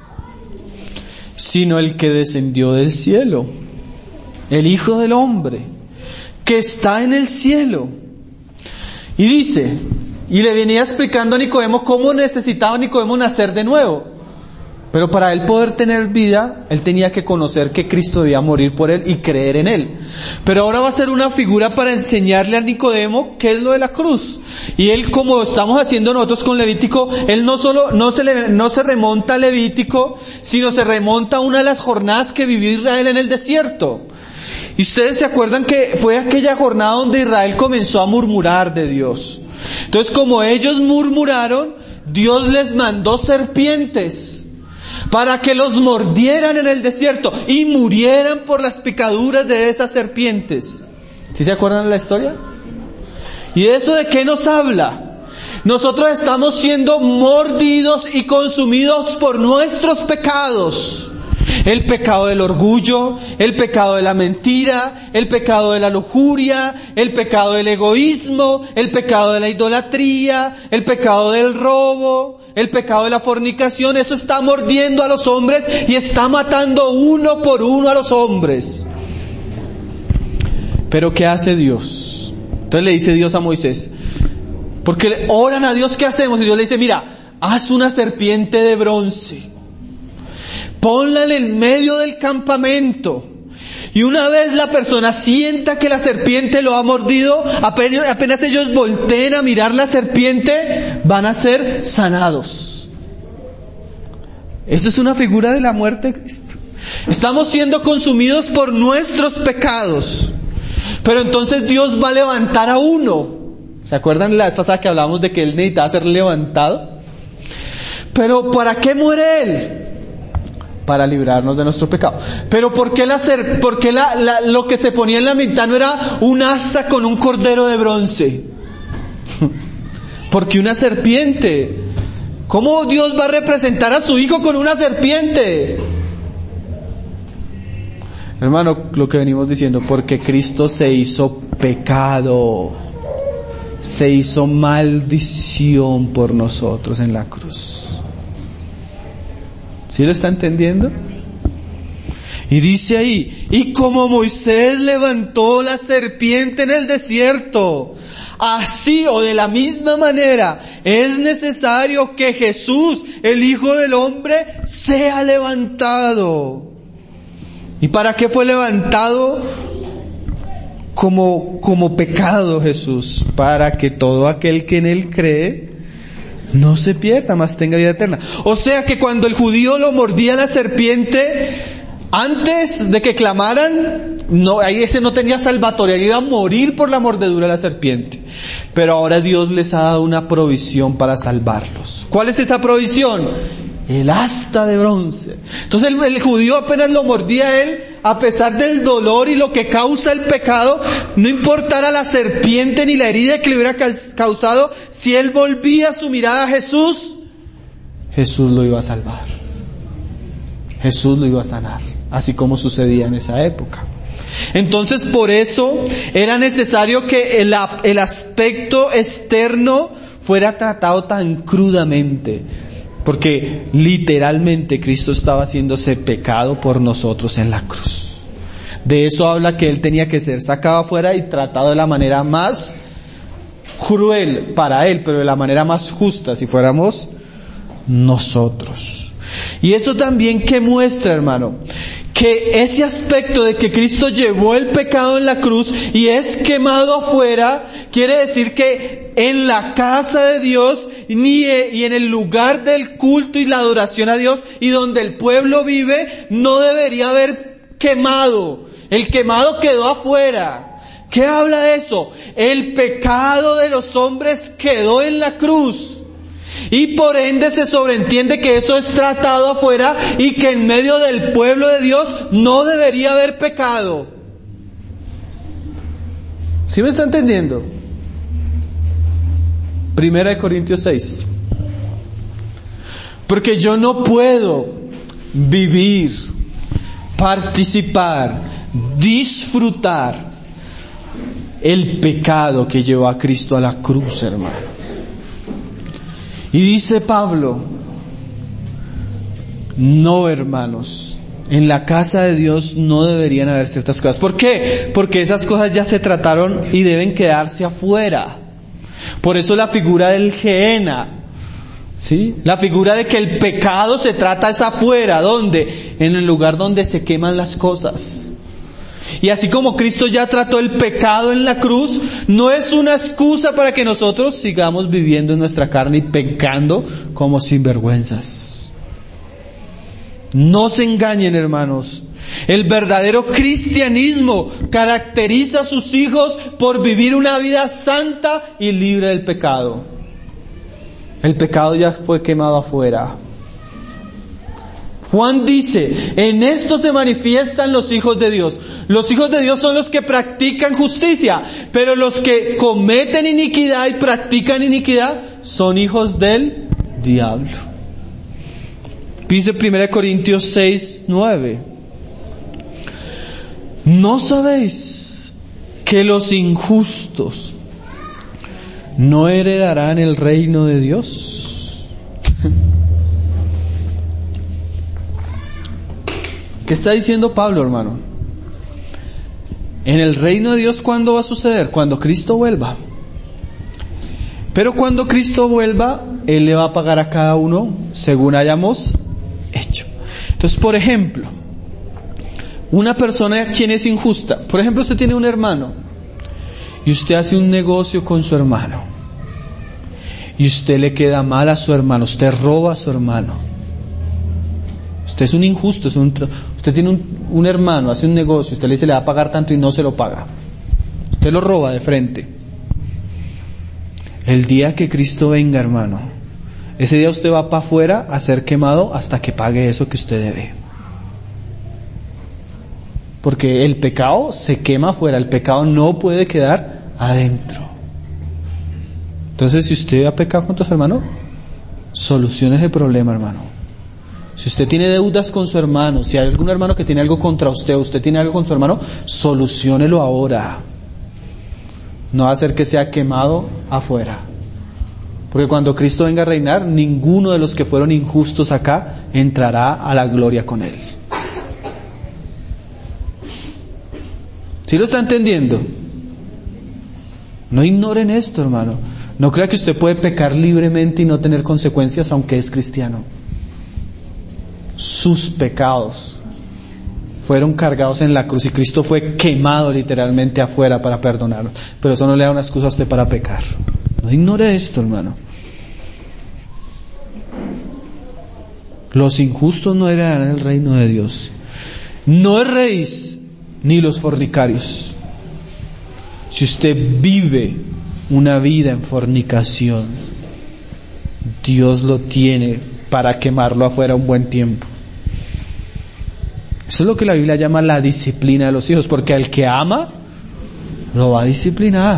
sino el que descendió del cielo, el Hijo del Hombre, que está en el cielo. Y dice, y le venía explicando a Nicodemo cómo necesitaba Nicodemo nacer de nuevo. Pero para él poder tener vida, él tenía que conocer que Cristo debía morir por él y creer en él. Pero ahora va a ser una figura para enseñarle a Nicodemo qué es lo de la cruz. Y él, como estamos haciendo nosotros con Levítico, él no se remonta a Levítico, sino se remonta a una de las jornadas que vivió Israel en el desierto. Y ustedes se acuerdan que fue aquella jornada donde Israel comenzó a murmurar de Dios. Entonces, como ellos murmuraron, Dios les mandó serpientes para que los mordieran en el desierto y murieran por las picaduras de esas serpientes. ¿Sí se acuerdan de la historia? ¿Y eso de qué nos habla? Nosotros estamos siendo mordidos y consumidos por nuestros pecados. El pecado del orgullo, el pecado de la mentira, el pecado de la lujuria, el pecado del egoísmo, el pecado de la idolatría, el pecado del robo, el pecado de la fornicación. Eso está mordiendo a los hombres y está matando uno por uno a los hombres. Pero ¿qué hace Dios? Entonces le dice Dios a Moisés, porque oran a Dios, ¿qué hacemos? Y Dios le dice, mira, haz una serpiente de bronce, ponla en el medio del campamento, y una vez la persona sienta que la serpiente lo ha mordido, apenas ellos volteen a mirar la serpiente, van a ser sanados. Eso es una figura de la muerte de Cristo. Estamos siendo consumidos por nuestros pecados, pero entonces Dios va a levantar a uno. ¿Se acuerdan la vez pasada que hablábamos de que él necesitaba ser levantado? Pero ¿para qué muere él? Para librarnos de nuestro pecado. Pero ¿por qué lo que se ponía en la mitad no era un asta con un cordero de bronce? Porque una serpiente. ¿Cómo Dios va a representar a su hijo con una serpiente? Hermano, lo que venimos diciendo, porque Cristo se hizo pecado, se hizo maldición por nosotros en la cruz. ¿Sí lo está entendiendo? Y dice ahí, y como Moisés levantó la serpiente en el desierto, así o de la misma manera es necesario que Jesús, el Hijo del Hombre, sea levantado. ¿Y para qué fue levantado? Como pecado Jesús, para que todo aquel que en él cree no se pierda, mas tenga vida eterna. O sea que cuando el judío lo mordía la serpiente, antes de que clamaran, ese no tenía salvatoria, iba a morir por la mordedura de la serpiente. Pero ahora Dios les ha dado una provisión para salvarlos. ¿Cuál es esa provisión? El asta de bronce. Entonces el judío apenas lo mordía a él, a pesar del dolor y lo que causa el pecado, no importara la serpiente ni la herida que le hubiera causado, si él volvía su mirada a Jesús, Jesús lo iba a salvar. Jesús lo iba a sanar, así como sucedía en esa época. Entonces, por eso era necesario que el aspecto externo fuera tratado tan crudamente, porque literalmente Cristo estaba haciéndose pecado por nosotros en la cruz. De eso habla que Él tenía que ser sacado afuera y tratado de la manera más cruel para Él, pero de la manera más justa, si fuéramos nosotros. Y eso también que muestra, hermano, que ese aspecto de que Cristo llevó el pecado en la cruz y es quemado afuera, quiere decir que en la casa de Dios y en el lugar del culto y la adoración a Dios y donde el pueblo vive, no debería haber quemado. El quemado quedó afuera. ¿Qué habla de eso? El pecado de los hombres quedó en la cruz. Y por ende se sobreentiende que eso es tratado afuera y que en medio del pueblo de Dios no debería haber pecado. ¿Sí me está entendiendo? 1 Corintios 6. Porque yo no puedo vivir, participar, disfrutar el pecado que llevó a Cristo a la cruz, hermano. Y dice Pablo, no, hermanos, en la casa de Dios no deberían haber ciertas cosas. ¿Por qué? Porque esas cosas ya se trataron y deben quedarse afuera. Por eso la figura del Gehenna, ¿sí? La figura de que el pecado se trata es afuera. ¿Dónde? En el lugar donde se queman las cosas. Y así como Cristo ya trató el pecado en la cruz, no es una excusa para que nosotros sigamos viviendo en nuestra carne y pecando como sinvergüenzas. No se engañen, hermanos. El verdadero cristianismo caracteriza a sus hijos por vivir una vida santa y libre del pecado. El pecado ya fue quemado afuera. Juan dice, en esto se manifiestan los hijos de Dios. Los hijos de Dios son los que practican justicia, pero los que cometen iniquidad y practican iniquidad son hijos del diablo. Dice 1 Corintios 6, 9. ¿No sabéis que los injustos no heredarán el reino de Dios? ¿Qué está diciendo Pablo, hermano? En el reino de Dios, ¿cuándo va a suceder? Cuando Cristo vuelva. Pero cuando Cristo vuelva, Él le va a pagar a cada uno según hayamos hecho. Entonces, por ejemplo, una persona quien es injusta. Por ejemplo, usted tiene un hermano y usted hace un negocio con su hermano y usted le queda mal a su hermano, usted roba a su hermano. Usted es un injusto, usted tiene un hermano, hace un negocio, usted le dice le va a pagar tanto y no se lo paga. Usted lo roba de frente. El día que Cristo venga, hermano, ese día usted va para afuera a ser quemado hasta que pague eso que usted debe. Porque el pecado se quema afuera, el pecado no puede quedar adentro. Entonces, si usted ha pecado contra su hermano, solucione ese problema, hermano. Si usted tiene deudas con su hermano, si hay algún hermano que tiene algo contra usted, usted tiene algo con su hermano, soluciónelo ahora. No va a hacer que sea quemado afuera. Porque cuando Cristo venga a reinar, ninguno de los que fueron injustos acá entrará a la gloria con Él. ¿Sí lo está entendiendo? No ignoren esto, hermano. No crea que usted puede pecar libremente y no tener consecuencias aunque es cristiano. Sus pecados fueron cargados en la cruz y Cristo fue quemado literalmente afuera para perdonarlos. Pero eso no le da una excusa a usted para pecar. No ignore esto, hermano. Los injustos no heredarán el reino de Dios. No erréis ni los fornicarios. Si usted vive una vida en fornicación, Dios lo tiene para quemarlo afuera un buen tiempo. Eso es lo que la Biblia llama la disciplina de los hijos, porque al que ama, lo va a disciplinar.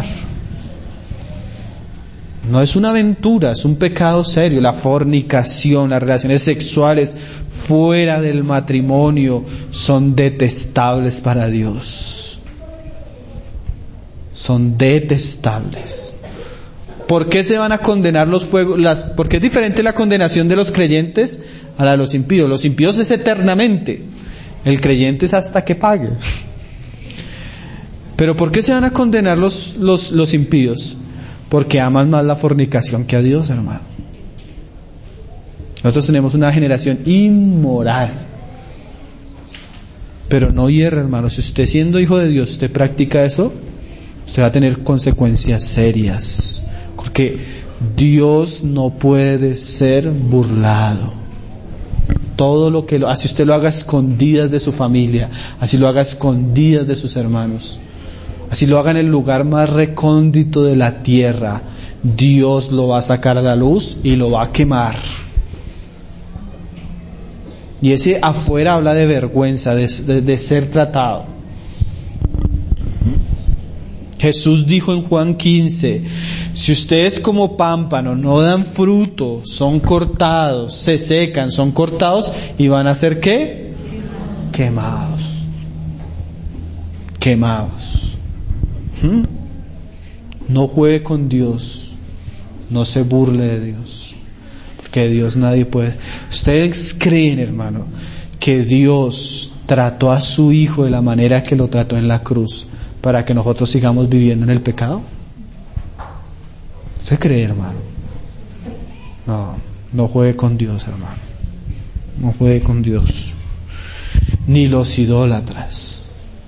No es una aventura, es un pecado serio. La fornicación, las relaciones sexuales fuera del matrimonio son detestables para Dios. Son detestables. ¿Por qué se van a condenar los fuegos? ¿Por qué es diferente la condenación de los creyentes a la de los impíos? Los impíos es eternamente. El creyente es hasta que pague. Pero ¿por qué se van a condenar los impíos? Porque aman más la fornicación que a Dios, hermano. Nosotros tenemos una generación inmoral. Pero no hierra, hermano. Si usted, siendo hijo de Dios, usted practica eso, usted va a tener consecuencias serias. Porque Dios no puede ser burlado. Todo lo que así usted lo haga a escondidas de su familia, así lo haga a escondidas de sus hermanos, así lo haga en el lugar más recóndito de la tierra, Dios lo va a sacar a la luz y lo va a quemar. Y ese afuera habla de vergüenza, de ser tratado. Jesús dijo en Juan 15, si ustedes como pámpano no dan fruto, son cortados, se secan, son cortados y van a ser ¿qué? Quemados. Quemados. No juegue con Dios, no se burle de Dios, porque de Dios nadie puede. ¿Ustedes creen, hermano, que Dios trató a su Hijo de la manera que lo trató en la cruz para que nosotros sigamos viviendo en el pecado? ¿Usted cree, hermano? No juegue con Dios, hermano. No juegue con Dios. Ni los idólatras.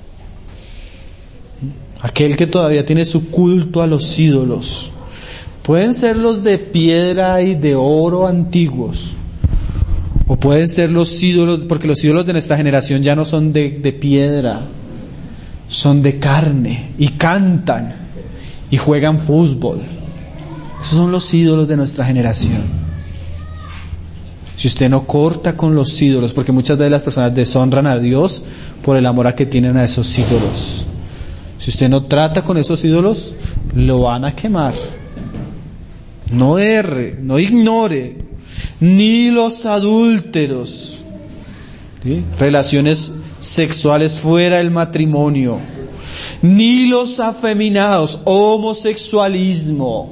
Aquel que todavía tiene su culto a los ídolos. Pueden ser los de piedra y de oro antiguos. O pueden ser los ídolos, porque los ídolos de nuestra generación ya no son de piedra. Son de carne. Y cantan. Y juegan fútbol. Esos son los ídolos de nuestra generación. Si usted no corta con los ídolos, porque muchas veces las personas deshonran a Dios por el amor a que tienen a esos ídolos. Si usted no trata con esos ídolos, lo van a quemar. No erre, no ignore, ni los adúlteros, ¿sí? Relaciones sexuales fuera del matrimonio, ni los afeminados, homosexualismo.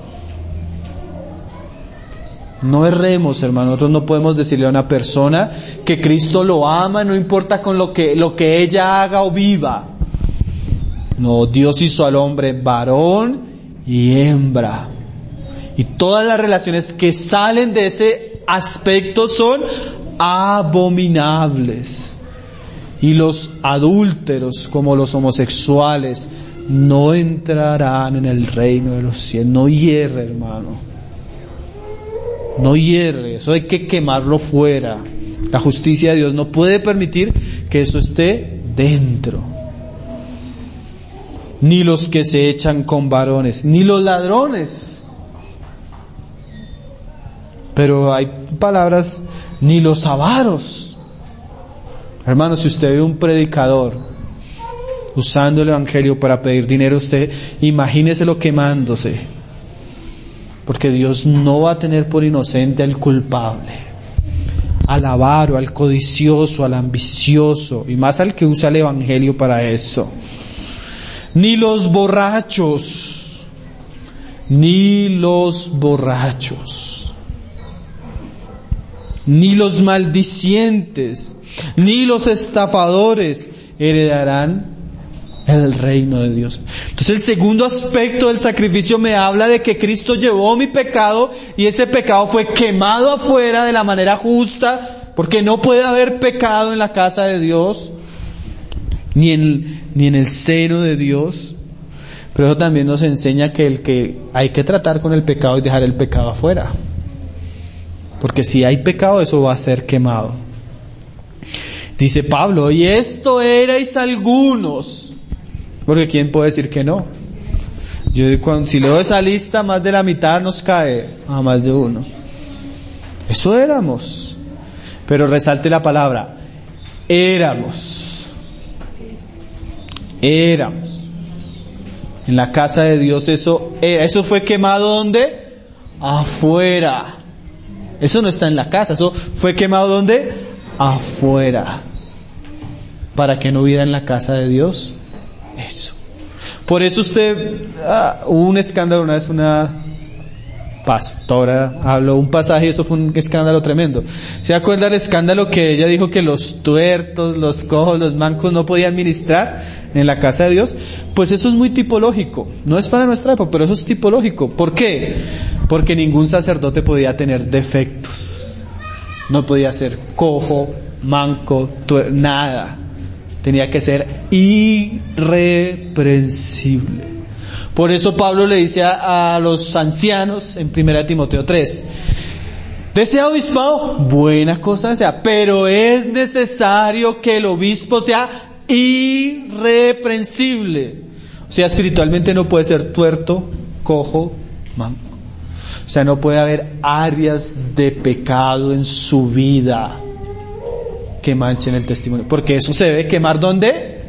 No erremos, hermano. Nosotros no podemos decirle a una persona que Cristo lo ama, no importa con lo que ella haga o viva. No, Dios hizo al hombre varón y hembra. Y todas las relaciones que salen de ese aspecto son abominables. Y los adúlteros, como los homosexuales, no entrarán en el reino de los cielos. No hierre, hermano. No hierre, eso hay que quemarlo fuera. La justicia de Dios no puede permitir que eso esté dentro. Ni los que se echan con varones, ni los ladrones. Pero hay palabras, ni los avaros. Hermano, si usted ve un predicador usando el evangelio para pedir dinero, usted imagíneselo quemándose. Porque Dios no va a tener por inocente al culpable, al avaro, al codicioso, al ambicioso, y más al que usa el evangelio para eso. Ni los borrachos, ni los maldicientes, ni los estafadores heredarán el reino de Dios. Entonces el segundo aspecto del sacrificio me habla de que Cristo llevó mi pecado y ese pecado fue quemado afuera de la manera justa, porque no puede haber pecado en la casa de Dios, ni en el seno de Dios. Pero eso también nos enseña que hay que tratar con el pecado y dejar el pecado afuera. Porque si hay pecado, eso va a ser quemado. Dice Pablo, y esto erais algunos. Porque ¿quién puede decir que no? Si leo esa lista, más de la mitad nos cae a más de uno. Eso éramos. Pero resalte la palabra, éramos. En la casa de Dios eso fue quemado, ¿dónde? Afuera. Eso no está en la casa, eso fue quemado, ¿dónde? Afuera. Para que no hubiera en la casa de Dios eso. Por eso hubo un escándalo una vez, una pastora habló un pasaje y eso fue un escándalo tremendo. ¿Se acuerda el escándalo que ella dijo que los tuertos, los cojos, los mancos no podían ministrar en la casa de Dios? Pues eso es muy tipológico. No es para nuestra época, pero eso es tipológico. ¿Por qué? Porque ningún sacerdote podía tener defectos. No podía ser cojo, manco, nada. Tenía que ser irreprensible. Por eso Pablo le dice a los ancianos en 1 Timoteo 3, ¿desea obispado? Buena cosa desea, pero es necesario que el obispo sea irreprensible. O sea, espiritualmente no puede ser tuerto, cojo, manco. O sea, no puede haber áreas de pecado en su vida que manchen el testimonio. Porque eso se debe quemar, ¿dónde?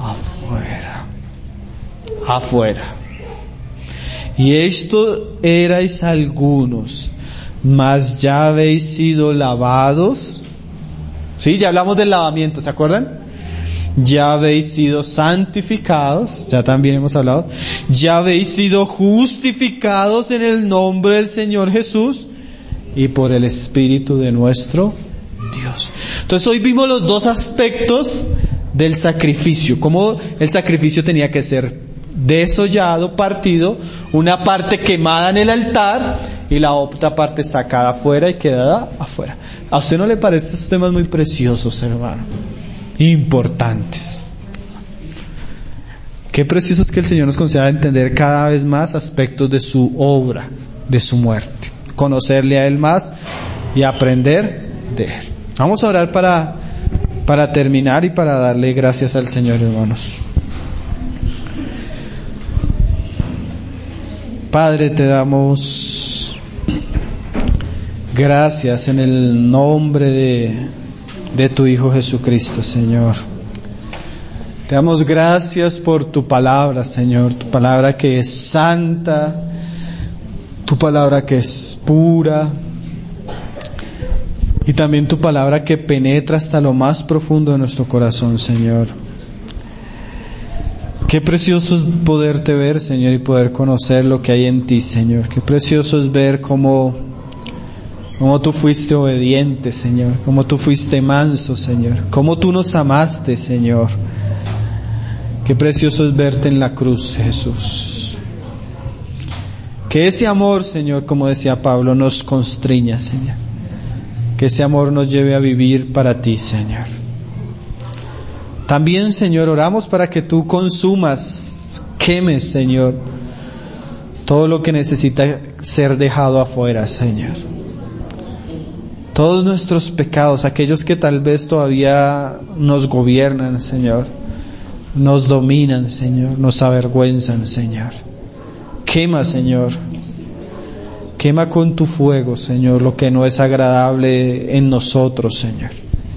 Afuera. Y esto erais algunos, mas ya habéis sido lavados. Sí, ya hablamos del lavamiento, ¿se acuerdan? Ya habéis sido santificados, ya también hemos hablado. Ya habéis sido justificados en el nombre del Señor Jesús y por el Espíritu de nuestro Dios. Entonces hoy vimos los dos aspectos del sacrificio, cómo el sacrificio tenía que ser desollado, partido, una parte quemada en el altar y la otra parte sacada afuera y quedada afuera. ¿A usted no le parecen estos temas muy preciosos, hermano? Importantes. Qué precioso es que el Señor nos conceda entender cada vez más aspectos de su obra, de su muerte, conocerle a Él más y aprender de Él. Vamos a orar para terminar y para darle gracias al Señor, hermanos. Padre, te damos gracias en el nombre de tu Hijo Jesucristo, Señor. Te damos gracias por tu palabra, Señor, tu palabra que es santa, tu palabra que es pura, y también tu palabra que penetra hasta lo más profundo de nuestro corazón, Señor. Qué precioso es poderte ver, Señor, y poder conocer lo que hay en ti, Señor. Qué precioso es ver cómo tú fuiste obediente, Señor, cómo tú fuiste manso, Señor, cómo tú nos amaste, Señor. Qué precioso es verte en la cruz, Jesús. Que ese amor, Señor, como decía Pablo, nos constriña, Señor. Que ese amor nos lleve a vivir para ti, Señor. También, Señor, oramos para que tú consumas, quemes, Señor, todo lo que necesita ser dejado afuera, Señor. Todos nuestros pecados, aquellos que tal vez todavía nos gobiernan, Señor, nos dominan, Señor, nos avergüenzan, Señor. Quema, Señor. Quema con tu fuego, Señor, lo que no es agradable en nosotros, Señor.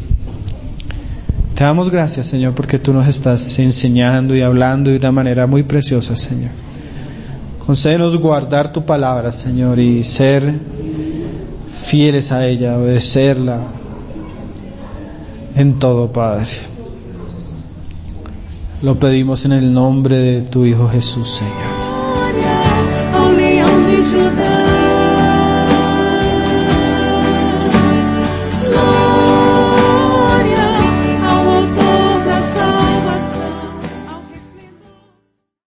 Te damos gracias, Señor, porque tú nos estás enseñando y hablando de una manera muy preciosa, Señor. Concédenos guardar tu palabra, Señor, y ser fieles a ella, obedecerla en todo, Padre. Lo pedimos en el nombre de tu Hijo Jesús, Señor.